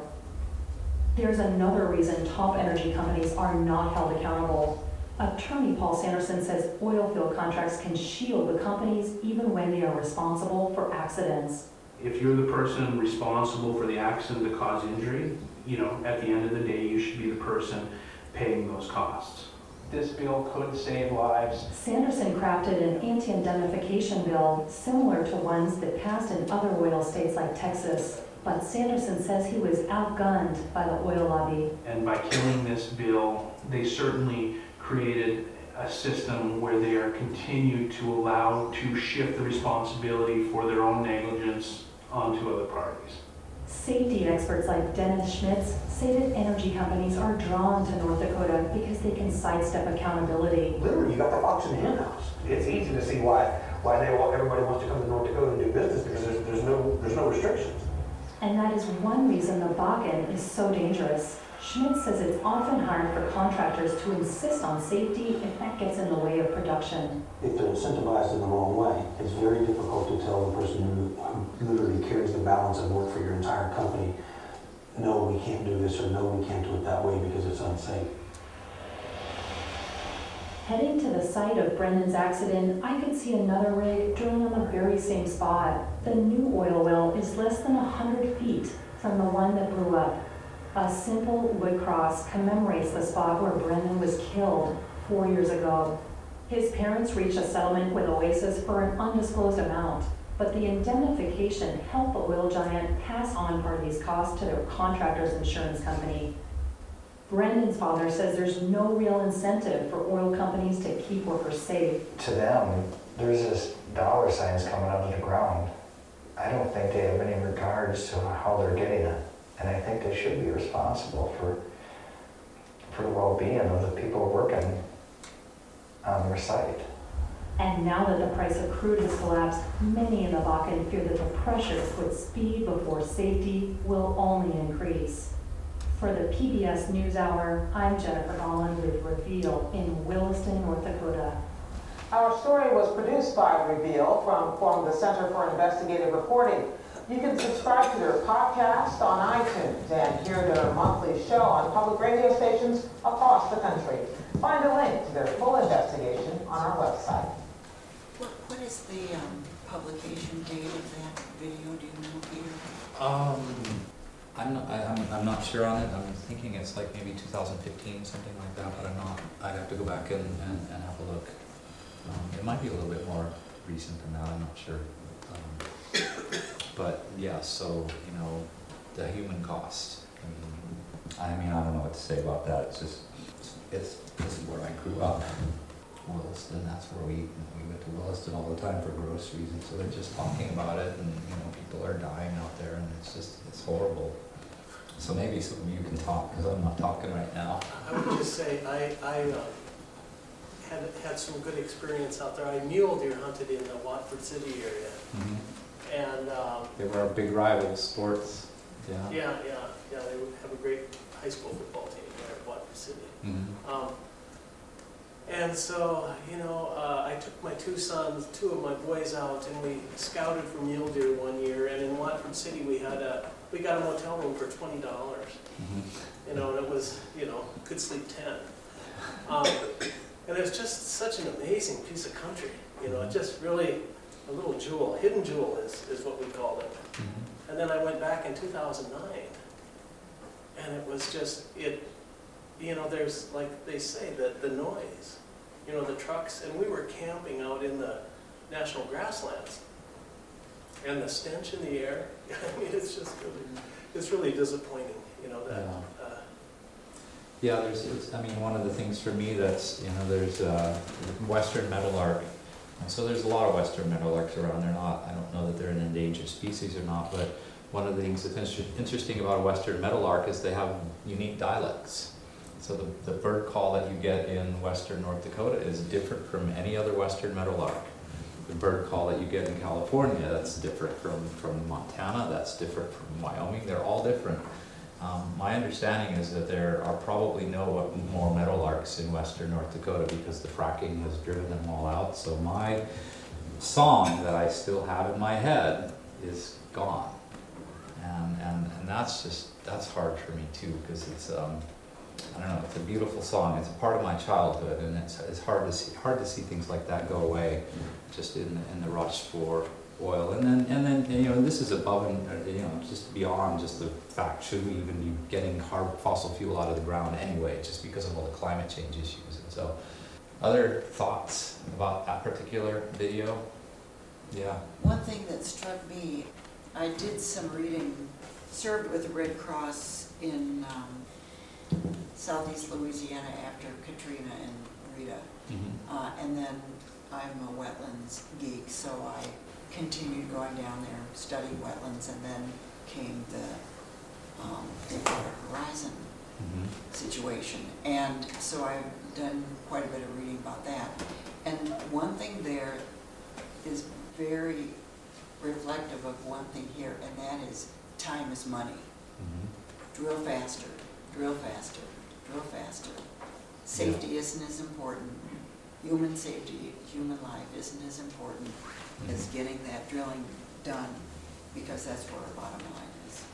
There's another reason top energy companies are not held accountable. Attorney Paul Sanderson says oil field contracts can shield the companies even when they are responsible for accidents. If you're the person responsible for the accident that caused injury, at the end of the day, you should be the person paying those costs. This bill could save lives. Sanderson crafted an anti-indemnification bill similar to ones that passed in other oil states like Texas, but Sanderson says he was outgunned by the oil lobby. And by killing this bill, they certainly created a system where they are continued to allow to shift the responsibility for their own negligence onto other parties. Safety experts like Dennis Schmitz say that energy companies are drawn to North Dakota because they can sidestep accountability. Literally, you got the fox in the henhouse. It's easy to see why everybody wants to come to North Dakota and do business because there's no restrictions. And that is one reason the Bakken is so dangerous. Schmitz says it's often hard for contractors to insist on safety if that gets in the way of production. If they're incentivized in the wrong way, it's very difficult to tell the person who literally carries the balance of work for your entire company, no, we can't do this, or no, we can't do it that way because it's unsafe. Heading to the site of Brendan's accident, I could see another rig drilling on the very same spot. The new oil well is less than 100 feet from the one that blew up. A simple wood cross commemorates the spot where Brendan was killed 4 years ago. His parents reached a settlement with Oasis for an undisclosed amount, but the indemnification helped the oil giant pass on part of these costs to their contractor's insurance company. Brendan's father says there's no real incentive for oil companies to keep workers safe. To them, there's this dollar signs coming out of the ground. I don't think they have any regards to how they're getting it. And I think they should be responsible for the well-being of the people working on their site. And now that the price of crude has collapsed, many in the Bakken fear that the pressure to put speed before safety will only increase. For the PBS NewsHour, I'm Jennifer Holland with Reveal in Williston, North Dakota. Our story was produced by Reveal from the Center for Investigative Reporting. You can subscribe to their podcast on iTunes and hear their monthly show on public radio stations across the country. Find a link to their full investigation on our website. What is the publication date of that video, do you know, Peter? I'm not sure on it. I'm thinking it's like maybe 2015, something like that, but I'd have to go back and have a look. It might be a little bit more recent than that, I'm not sure. But yeah, so, you know, the human cost. I mean, I don't know what to say about that. It's just, this is where I grew up. Williston, that's where we went to Williston all the time for groceries, and so they're just talking about it, and you know, people are dying out there, and it's horrible. So maybe some of you can talk, because I'm not talking right now. I would just say I had some good experience out there. I mule deer hunted in the Watford City area, and They were our big rivals, sports. yeah. They would have a great high school football team there at Watford City. And so, you know, I took my two of my boys out, and we scouted for mule deer one year. And in Watford City, we got a motel room for $20. You know, and it was, you know, could sleep 10. And it was just such an amazing piece of country. You know, just really a little jewel, hidden jewel is what we called it. And then I went back in 2009, and it was just you know, there's, like they say, the noise, you know, the trucks, and we were camping out in the national grasslands, and the stench in the air. I mean, it's really disappointing, you know, that. I mean, one of the things for me that's, you know, there's western meadowlark. So there's a lot of western meadowlarks around. I don't know that they're an endangered species or not, but one of the things that's interesting about a western meadowlark is they have unique dialects. So the bird call that you get in western North Dakota is different from any other western meadowlark. The bird call that you get in California, that's different from Montana, that's different from Wyoming, they're all different. My understanding is that there are probably no more meadowlarks in western North Dakota because the fracking has driven them all out. So my song that I still have in my head is gone. And that's hard for me too, because it's, I don't know, it's a beautiful song. It's a part of my childhood, and it's hard to see things like that go away, just in the rush for oil. And then you know, this is above and you know, just beyond just the fact, should we even be getting fossil fuel out of the ground anyway, just because of all the climate change issues. And so, other thoughts about that particular video? Yeah. One thing that struck me, I did some reading, served with the Red Cross in Southeast Louisiana after Katrina and Rita. And then I'm a wetlands geek, so I continued going down there, studying wetlands, and then came the Deepwater Horizon situation. And so I've done quite a bit of reading about that. And one thing there is very reflective of one thing here, and that is time is money. Drill faster, drill faster, drill faster. Safety isn't as important. Human safety, human life isn't as important as getting that drilling done, because that's where our bottom line is.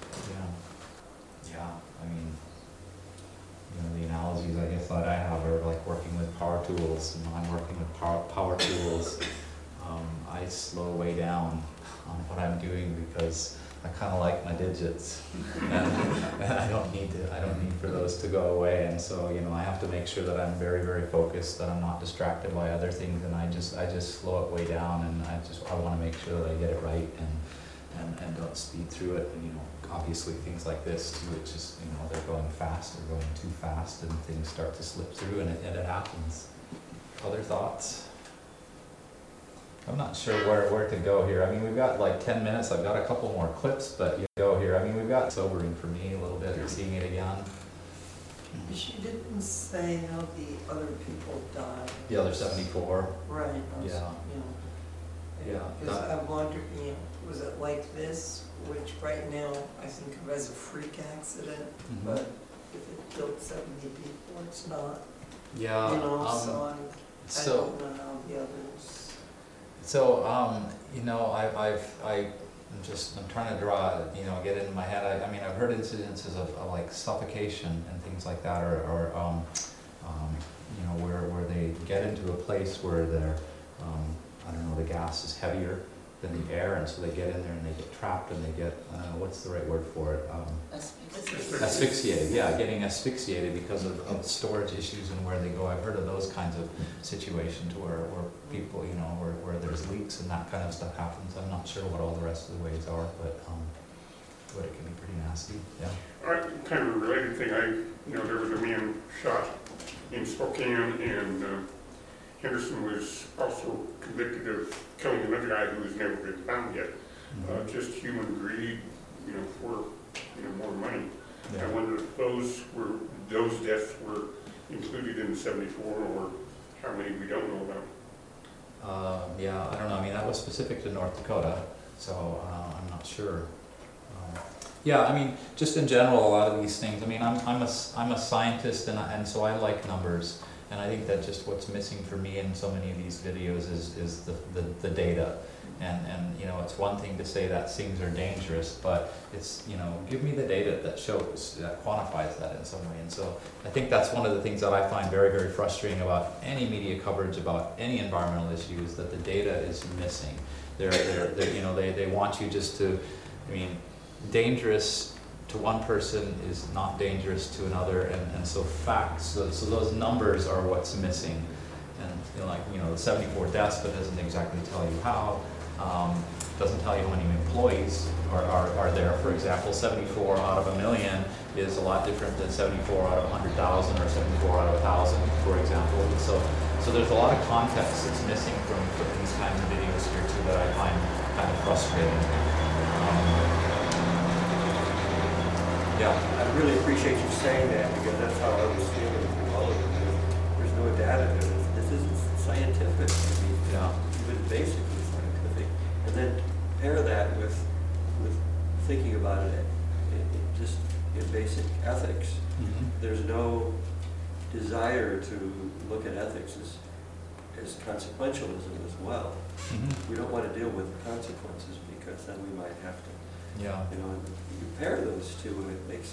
Yeah. I mean, you know, the analogies I guess that I have are like working with power tools. And when I'm working with power tools, I slow way down on what I'm doing because I kind of like my digits, and I don't need for those to go away. And so, you know, I have to make sure that I'm very, very focused, that I'm not distracted by other things, and I just slow it way down, and I want to make sure that I get it right and don't speed through it. And you know, obviously things like this too, it's just, you know, they're going fast, they're going too fast, and things start to slip through, and it happens. Other thoughts? I'm not sure where to go here. I mean, we've got like 10 minutes. I've got a couple more clips, but you go here. I mean, we've got sobering for me a little bit, seeing it again. She didn't say how the other people died. The other 74. Right. Yeah. Yeah. Because I wonder, you know, was it like this, which right now I think of as a freak accident, but if it killed 70 people, it's not. Yeah. You know, I don't know how the others. So, you know, I'm trying to draw, you know, get it in my head. I mean, I've heard incidences of like suffocation and things like that, or you know, where they get into a place where they're, I don't know, the gas is heavier than the air, and so they get in there and they get trapped and they get, what's the right word for it? Asphyxiated, yeah, getting asphyxiated because of storage issues and where they go. I've heard of those kinds of situations where people, you know, where there's leaks and that kind of stuff happens. I'm not sure what all the rest of the ways are, but it can be pretty nasty, yeah. Kind of a related thing, there was a man shot in Spokane, and Henderson was also convicted of killing another guy who has never been found yet. Just human greed, for more money. Yeah. I wonder if those deaths were included in the 74, or how many we don't know about. Yeah, I don't know. I mean, that was specific to North Dakota, so I'm not sure. Yeah, I mean, just in general, a lot of these things. I mean, I'm a scientist, and so I like numbers, and I think that just what's missing for me in so many of these videos is the data. And it's one thing to say that things are dangerous, but it's, give me the data that shows, that quantifies that in some way. And so I think that's one of the things that I find very, very frustrating about any media coverage about any environmental issue, is that the data is missing. They want you just to, dangerous to one person is not dangerous to another, and so facts, so those numbers are what's missing. And the 74 deaths, but doesn't exactly tell you how. Doesn't tell you how many employees are there. For example, 74 out of 1 million is a lot different than 74 out of 100,000 or 74 out of 1,000, for example. And so there's a lot of context that's missing from these kinds of videos here too, that I find kind of frustrating. Yeah. I really appreciate you saying that, because that's how I was feeling through all of it. There's no data. This isn't scientific. Even basically scientific. And then pair that with thinking about it just in basic ethics. There's no desire to look at ethics as consequentialism as well. We don't want to deal with consequences, because then we might have to. Yeah. You pair those two, and it makes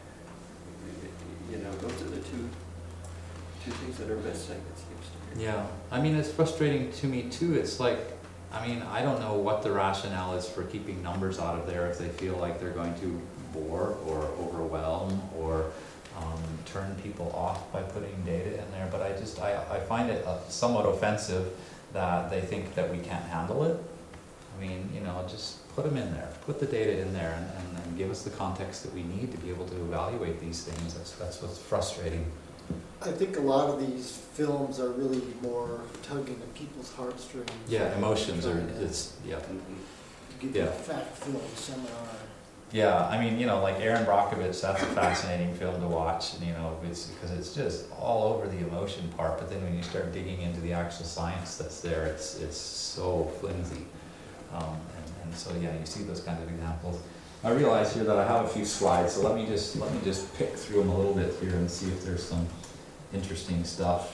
those are the two things that are missing, it seems to me. Yeah. I mean, it's frustrating to me too. It's like, I don't know what the rationale is for keeping numbers out of there if they feel like they're going to bore or overwhelm or turn people off by putting data in there. But I find it somewhat offensive that they think that we can't handle it. Just put them in there, put the data in there, and give us the context that we need to be able to evaluate these things. That's what's frustrating. I think a lot of these films are really more tugging at people's heartstrings. Yeah, emotions are, Give you a fact-filled seminar. Yeah, like Aaron Brockovich, that's a fascinating film to watch, it's because it's just all over the emotion part, but then when you start digging into the actual science that's there, it's so flimsy. And so you see those kinds of examples. I realize here that I have a few slides, so let me just pick through them a little bit here and see if there's some interesting stuff.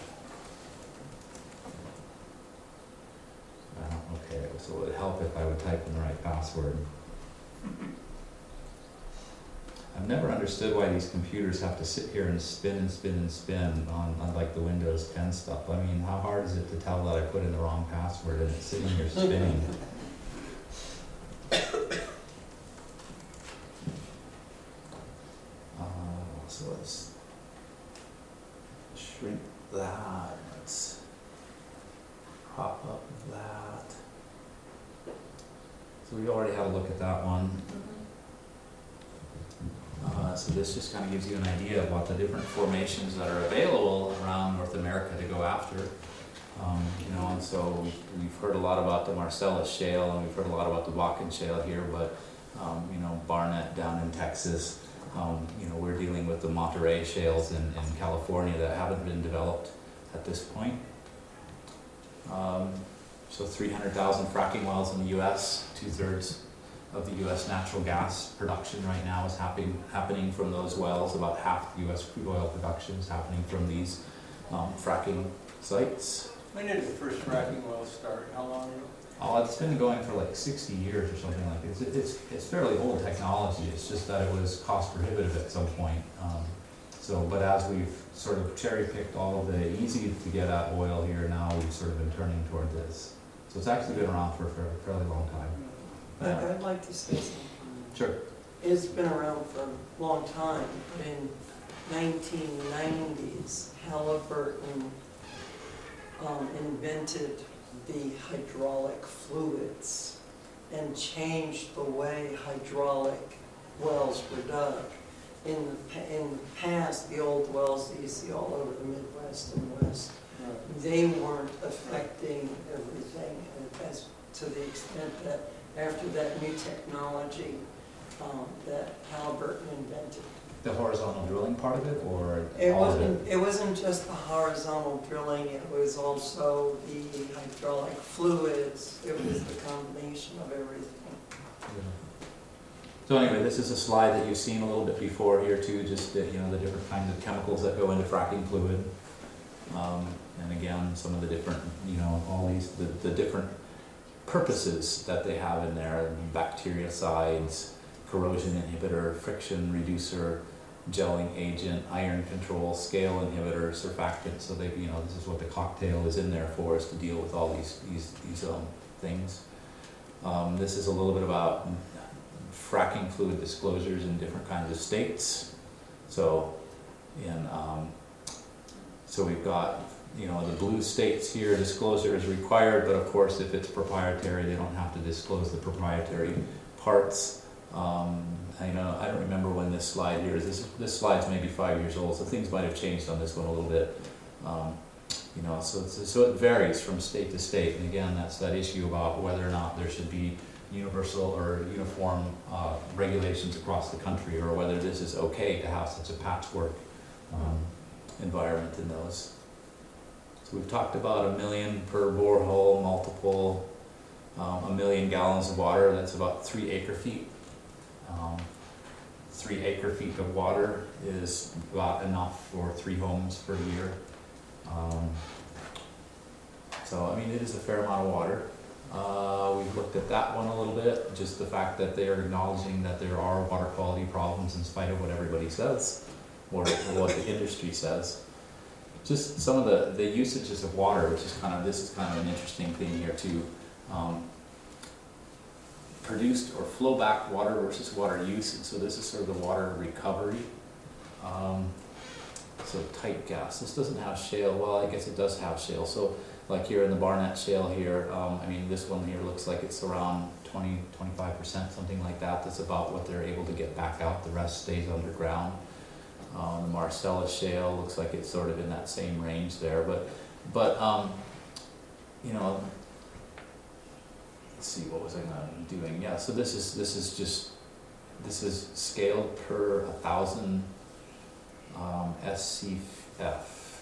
Okay, so it would help if I would type in the right password. I've never understood why these computers have to sit here and spin and spin and spin on like the Windows 10 stuff. How hard is it to tell that I put in the wrong password and it's sitting here spinning? So let's shrink that. Let's pop up that. So we already had a look at that one. So this just kind of gives you an idea of what the different formations that are available around North America to go after. And so we've heard a lot about the Marcellus Shale, and we've heard a lot about the Bakken Shale here, but Barnett down in Texas. We're dealing with the Monterey shales in California that haven't been developed at this point. So 300,000 fracking wells in the U.S., 2/3 of the U.S. natural gas production right now is happening from those wells. About half the U.S. crude oil production is happening from these fracking sites. When did the first fracking well start? How long ago? Oh, it's been going for like 60 years or something like this. It's fairly old technology. It's just that it was cost prohibitive at some point. But as we've sort of cherry picked all of the easy to get at oil here, now we've sort of been turning toward this. So it's actually been around for a fairly long time. I'd like to say something. Sure. It's been around for a long time, but in 1990s, Halliburton invented the hydraulic fluids and changed the way hydraulic wells were dug. In the past, the old wells that you see all over the Midwest and West, they weren't affecting everything as to the extent that after that new technology that Halliburton invented. The horizontal drilling part of it, or It all of wasn't, it wasn't just the horizontal drilling, it was also the hydraulic fluids, it was the combination of everything. So anyway, this is a slide that you've seen a little bit before here too, just the, you know, the different kinds of chemicals that go into fracking fluid. And again, some of the different, you know, all these, the different purposes that they have in there: bactericides, corrosion inhibitor, friction reducer, gelling agent, iron control, scale inhibitor, surfactant. So they, you know, this is what the cocktail is in there for, is to deal with all these things. This is a little bit about fracking fluid disclosures in different kinds of states. So so we've got, you know, the blue states here, disclosure is required, but of course if it's proprietary, they don't have to disclose the proprietary parts. I don't remember when this slide here is. This slide's maybe 5 years old, so things might have changed on this one a little bit. You know, so it varies from state to state. And again, that's that issue about whether or not there should be universal or uniform regulations across the country, or whether this is okay to have such a patchwork environment in those. So we've talked about 1 million per borehole, multiple, 1 million gallons of water. That's about 3 acre-feet. 3 acre-feet of water is about enough for 3 homes per year. So, I mean, it is a fair amount of water. We've looked at that one a little bit, just the fact that they are acknowledging that there are water quality problems in spite of what everybody says, or what the industry says. Just some of the usages of water, which is this is kind of an interesting thing here too. Produced or flow back water versus water use. So this is sort of the water recovery. So tight gas. This doesn't have shale. Well, I guess it does have shale. So like here in the Barnett Shale here, I mean, this one here looks like it's around 20-25%, something like that. That's about what they're able to get back out. The rest stays underground. The Marcellus Shale looks like it's sort of in that same range there. But you know, let's see, what was I doing? Yeah, so this is scaled per 1,000 SCF.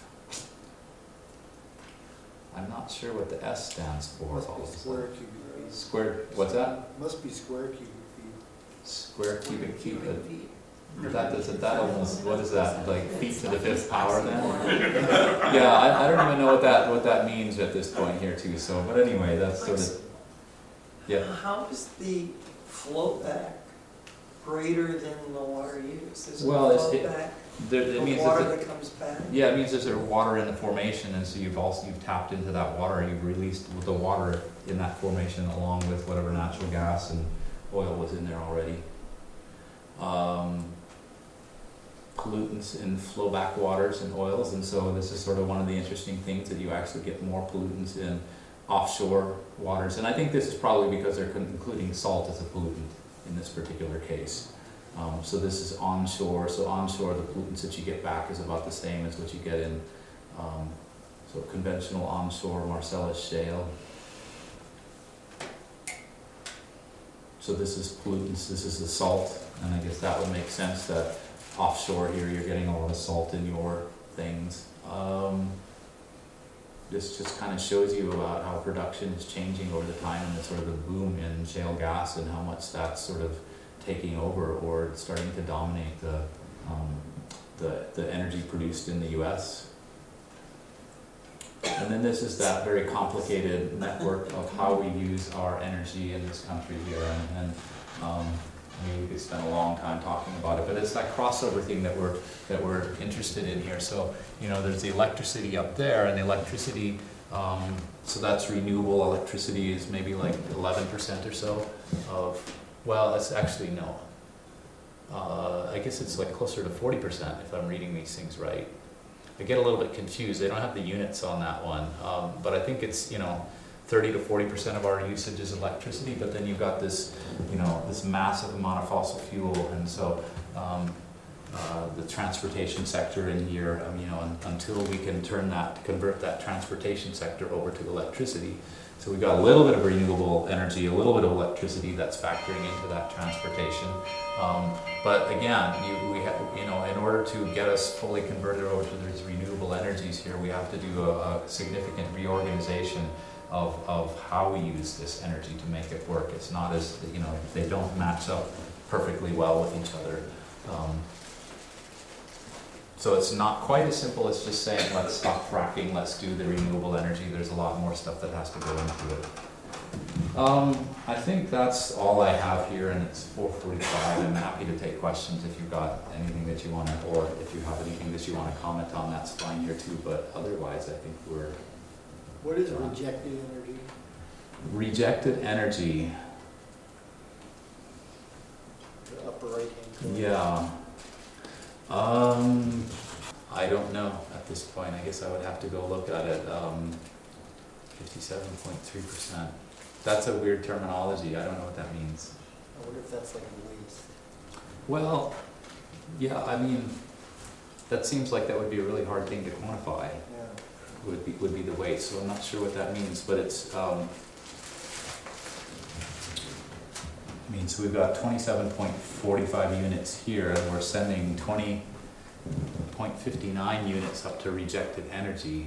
I'm not sure what the S stands for. Must be square cubic feet. Square, what's that? Must be square cubic feet. Square cubic feet. That almost, what is that, like feet to the 5th power then? Yeah, I don't even know what that means at this point here too, so, but anyway, that's sort of, yeah. How is the flow back greater than the water use? Is it Well, flow back it the means water that comes back? Yeah, it means there's water in the formation, and so you've tapped into that water, you've released the water in that formation along with whatever natural gas and oil was in there already. Pollutants in flowback waters and oils, and so this is sort of one of the interesting things, that you actually get more pollutants in offshore waters, and I think this is probably because they're including salt as a pollutant in this particular case. So this is onshore, so onshore the pollutants that you get back is about the same as what you get in so conventional onshore Marcellus Shale. So this is pollutants, this is the salt, and I guess that would make sense that offshore here you're getting a lot of salt in your things. This just kind of shows you about how production is changing over the time, and the sort of the boom in shale gas and how much that's sort of taking over or starting to dominate the energy produced in the U.S. And then this is that very complicated network of how we use our energy in this country here, and I mean, we could spend a long time talking about it, but it's that crossover thing that we're interested in here. So, you know, there's the electricity up there, and the electricity So that's renewable electricity is maybe like 11% or so of, well, it's actually no. I guess it's like closer to 40% if I'm reading these things right. I get a little bit confused. They don't have the units on that one, but I think it's, 30 to 40% of our usage is electricity, but then you've got this, this massive amount of fossil fuel, and so the transportation sector in here, until we can convert that transportation sector over to electricity. So we've got a little bit of renewable energy, a little bit of electricity that's factoring into that transportation. But again, in order to get us fully converted over to these renewable energies here, we have to do a significant reorganization of how we use this energy to make it work. It's not as, they don't match up perfectly well with each other. So it's not quite as simple as just saying, let's stop fracking, let's do the renewable energy. There's a lot more stuff that has to go into it. I think that's all I have here, and it's 4:45. I'm happy to take questions if you've got anything that you want to, or if you have anything that you want to comment on, that's fine here too, but otherwise I think we're... What is rejected energy? Rejected energy. The upper right hand corner. Yeah. I don't know at this point. I guess I would have to go look at it. 57.3%. That's a weird terminology. I don't know what that means. I wonder if that's like a waste. Well, yeah, that seems like that would be a really hard thing to quantify. Yeah. Would be the waste. So I'm not sure what that means, but it's, so we've got 27.45 units here, and we're sending 20.59 units up to rejected energy.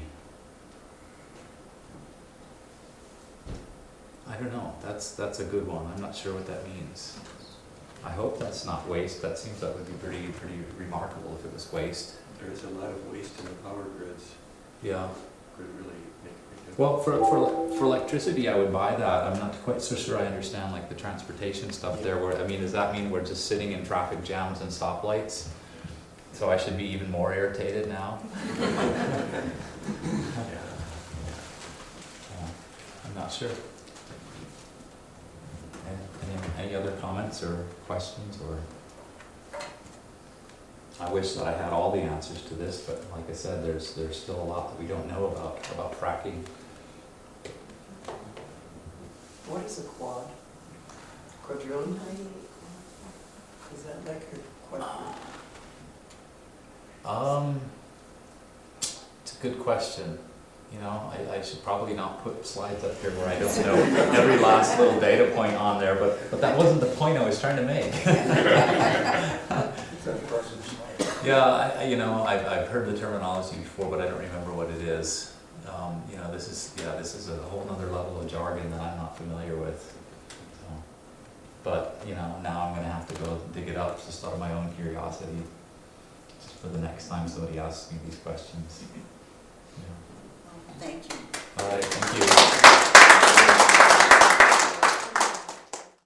I don't know. That's a good one. I'm not sure what that means. I hope that's not waste. That seems that would be pretty remarkable if it was waste. There is a lot of waste in the power grids. Yeah. Could really make a big difference. Well, for electricity, I would buy that. I'm not quite so sure I understand like the transportation stuff there. Where does that mean we're just sitting in traffic jams and stoplights? So I should be even more irritated now. I'm not sure. Any other comments or questions? Or I wish that I had all the answers to this, but like I said, there's still a lot that we don't know about fracking. What is a quadrillion? Is that like a quadrillion? It's a good question. I should probably not put slides up here where I don't know every last little data point on there, but that wasn't the point I was trying to make. Yeah, I've heard the terminology before, but I don't remember what it is. This is a whole other level of jargon that I'm not familiar with. So, but now I'm going to have to go dig it up just out of my own curiosity, just for the next time somebody asks me these questions. Thank you.